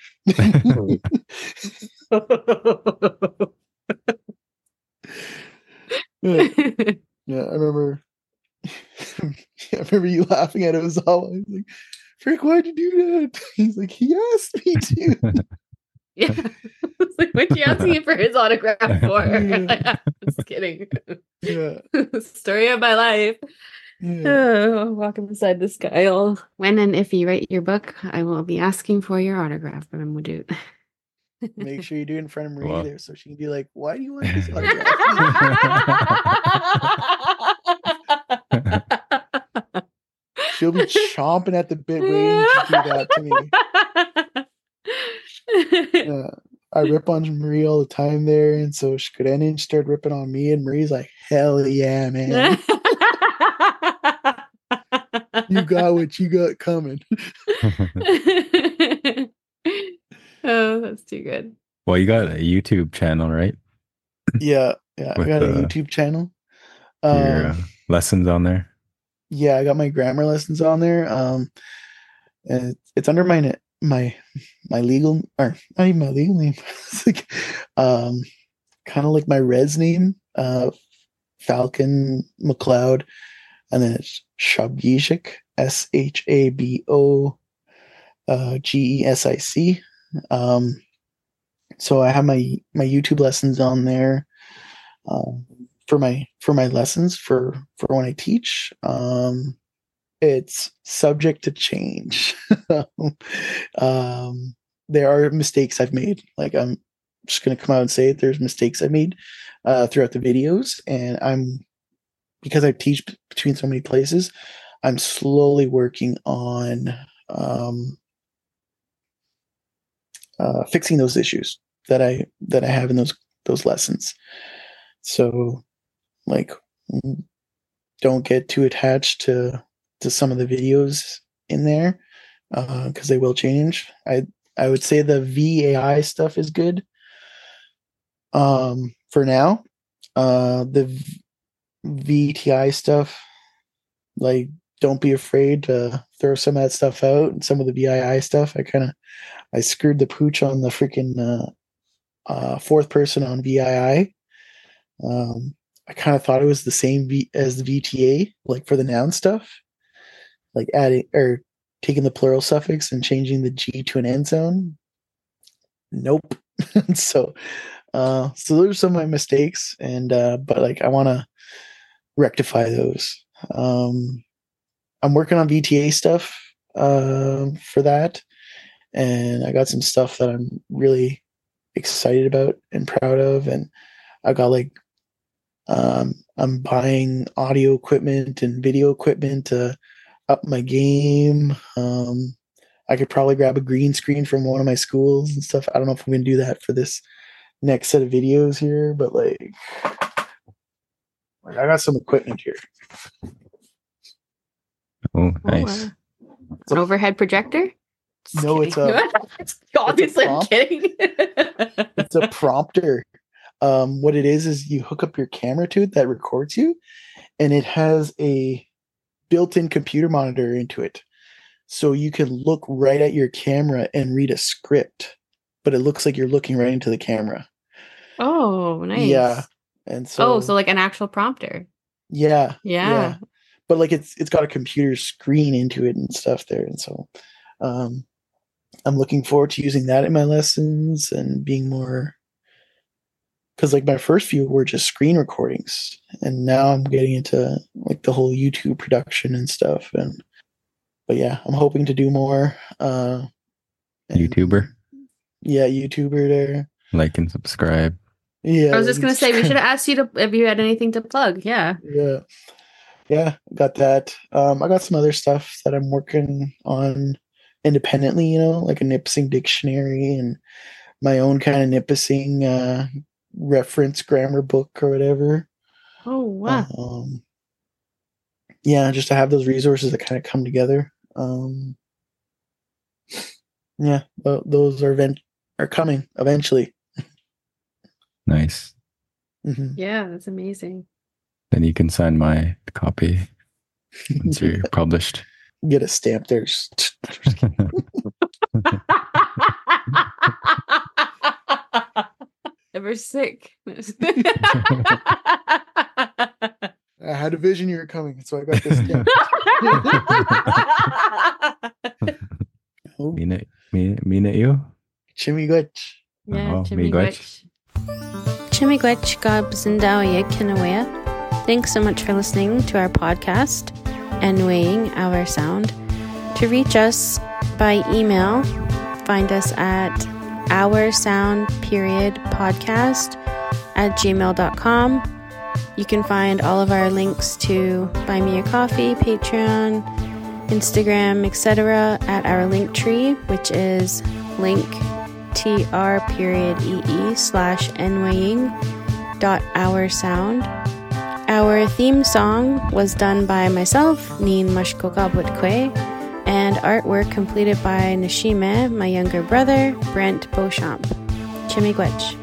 yeah. yeah, I remember. I remember you laughing at Ozawa. I was like, "Frick, why'd you do that?" He's like, "He asked me to." Yeah, it's like, what'd you ask me for his autograph for? Yeah. Just kidding. Yeah, story of my life. yeah. Oh, walking beside this guy. I'll, when and if you write your book, I will be asking for your autograph, but I'm gonna do it. Make sure you do it in front of Marie Wow. there, so she can be like, "Why do you want this autograph?" She'll be chomping at the bit waiting to do that to me. Yeah, I rip on Marie all the time there, and so Shkudanage started ripping on me, and Marie's like, "Hell yeah, man! You got what you got coming." Oh, that's too good. Well, you got a YouTube channel, right? Yeah, yeah, With I got a the- YouTube channel. Your Um, uh, lessons on there. yeah, I got my grammar lessons on there. Um, and it's, it's under my my my legal, or not even my legal name. It's like um, kind of like my res name, uh, Falcon McLeod, and then it's Shabgisic, S H A B O uh, G E S I C. Um, so I have my my YouTube lessons on there um, for my for my lessons for for when I teach. Um, it's subject to change. um, there are mistakes I've made. Like I'm just gonna come out and say it. There's mistakes I made uh, throughout the videos, and I'm because I teach b- between so many places. I'm slowly working on um, uh, fixing those issues that I that I have in those those lessons. So, like, don't get too attached to to some of the videos in there because uh, they will change. I I would say the V A I stuff is good um, for now. Uh, the v- VTI stuff, like, don't be afraid to throw some of that stuff out, and some of the V I I stuff. I kind of I screwed the pooch on the freaking uh, uh, fourth person on V I I. Um, I kind of thought it was the same v- as the V T A, like for the noun stuff, like adding or taking the plural suffix and changing the G to an N sound. Nope. so, uh, so those are some of my mistakes, and uh, but like I want to rectify those. Um, I'm working on V T A stuff uh, for that, and I got some stuff that I'm really excited about and proud of, and I got like um, I'm buying audio equipment and video equipment to up my game. Um, I could probably grab a green screen from one of my schools and stuff. I don't know if I'm going to do that for this next set of videos here, but like, like I got some equipment here. Oh, nice. Oh, uh, an overhead projector? Just no, kidding. it's a. it's obviously, it's a I'm kidding. It's a prompter. Um, what it is is you hook up your camera to it that records you, and it has a built-in computer monitor into it, so you can look right at your camera and read a script, but it looks like you're looking right into the camera. Oh, nice. Yeah, and so oh, so like an actual prompter. Yeah, yeah, yeah. But like it's it's got a computer screen into it and stuff there, and so um, I'm looking forward to using that in my lessons and being more. Because like my first few were just screen recordings, and now I'm getting into like the whole YouTube production and stuff. And but yeah, I'm hoping to do more. Uh, and, YouTuber. Yeah, YouTuber there. Like and subscribe. Yeah, I was just gonna say we should have asked you to if you had anything to plug. Yeah. Yeah, yeah, got that. Um, I got some other stuff that I'm working on independently. You know, like a Nipissing dictionary and my own kind of Nipissing uh, reference grammar book or whatever. Oh wow. Um, yeah, just to have those resources that kind of come together. Um, yeah, th- those are event- are coming eventually. Nice. Mm-hmm. Yeah, that's amazing. Then you can sign my copy once you're published. Get a stamp there. Ever sick. I had a vision you were coming, so I got this stamp. Oh. Mina, mina, mina you? Chimigwech. Yeah, Oh, Chimigwech. Chimigwech Gabzindauya Kinawea. Thanks so much for listening to our podcast and weighing our sound. To reach us by email, find us at our sound period podcast at gmail dot com. You can find all of our links to Buy Me a Coffee, Patreon, Instagram, et cetera at our link tree, which is link tr period ee slash nwaying dot our sound. Our theme song was done by myself, Nin Mashkogabwitkwe, and artwork completed by Nishime, my younger brother, Brent Beauchamp. Chimigwech.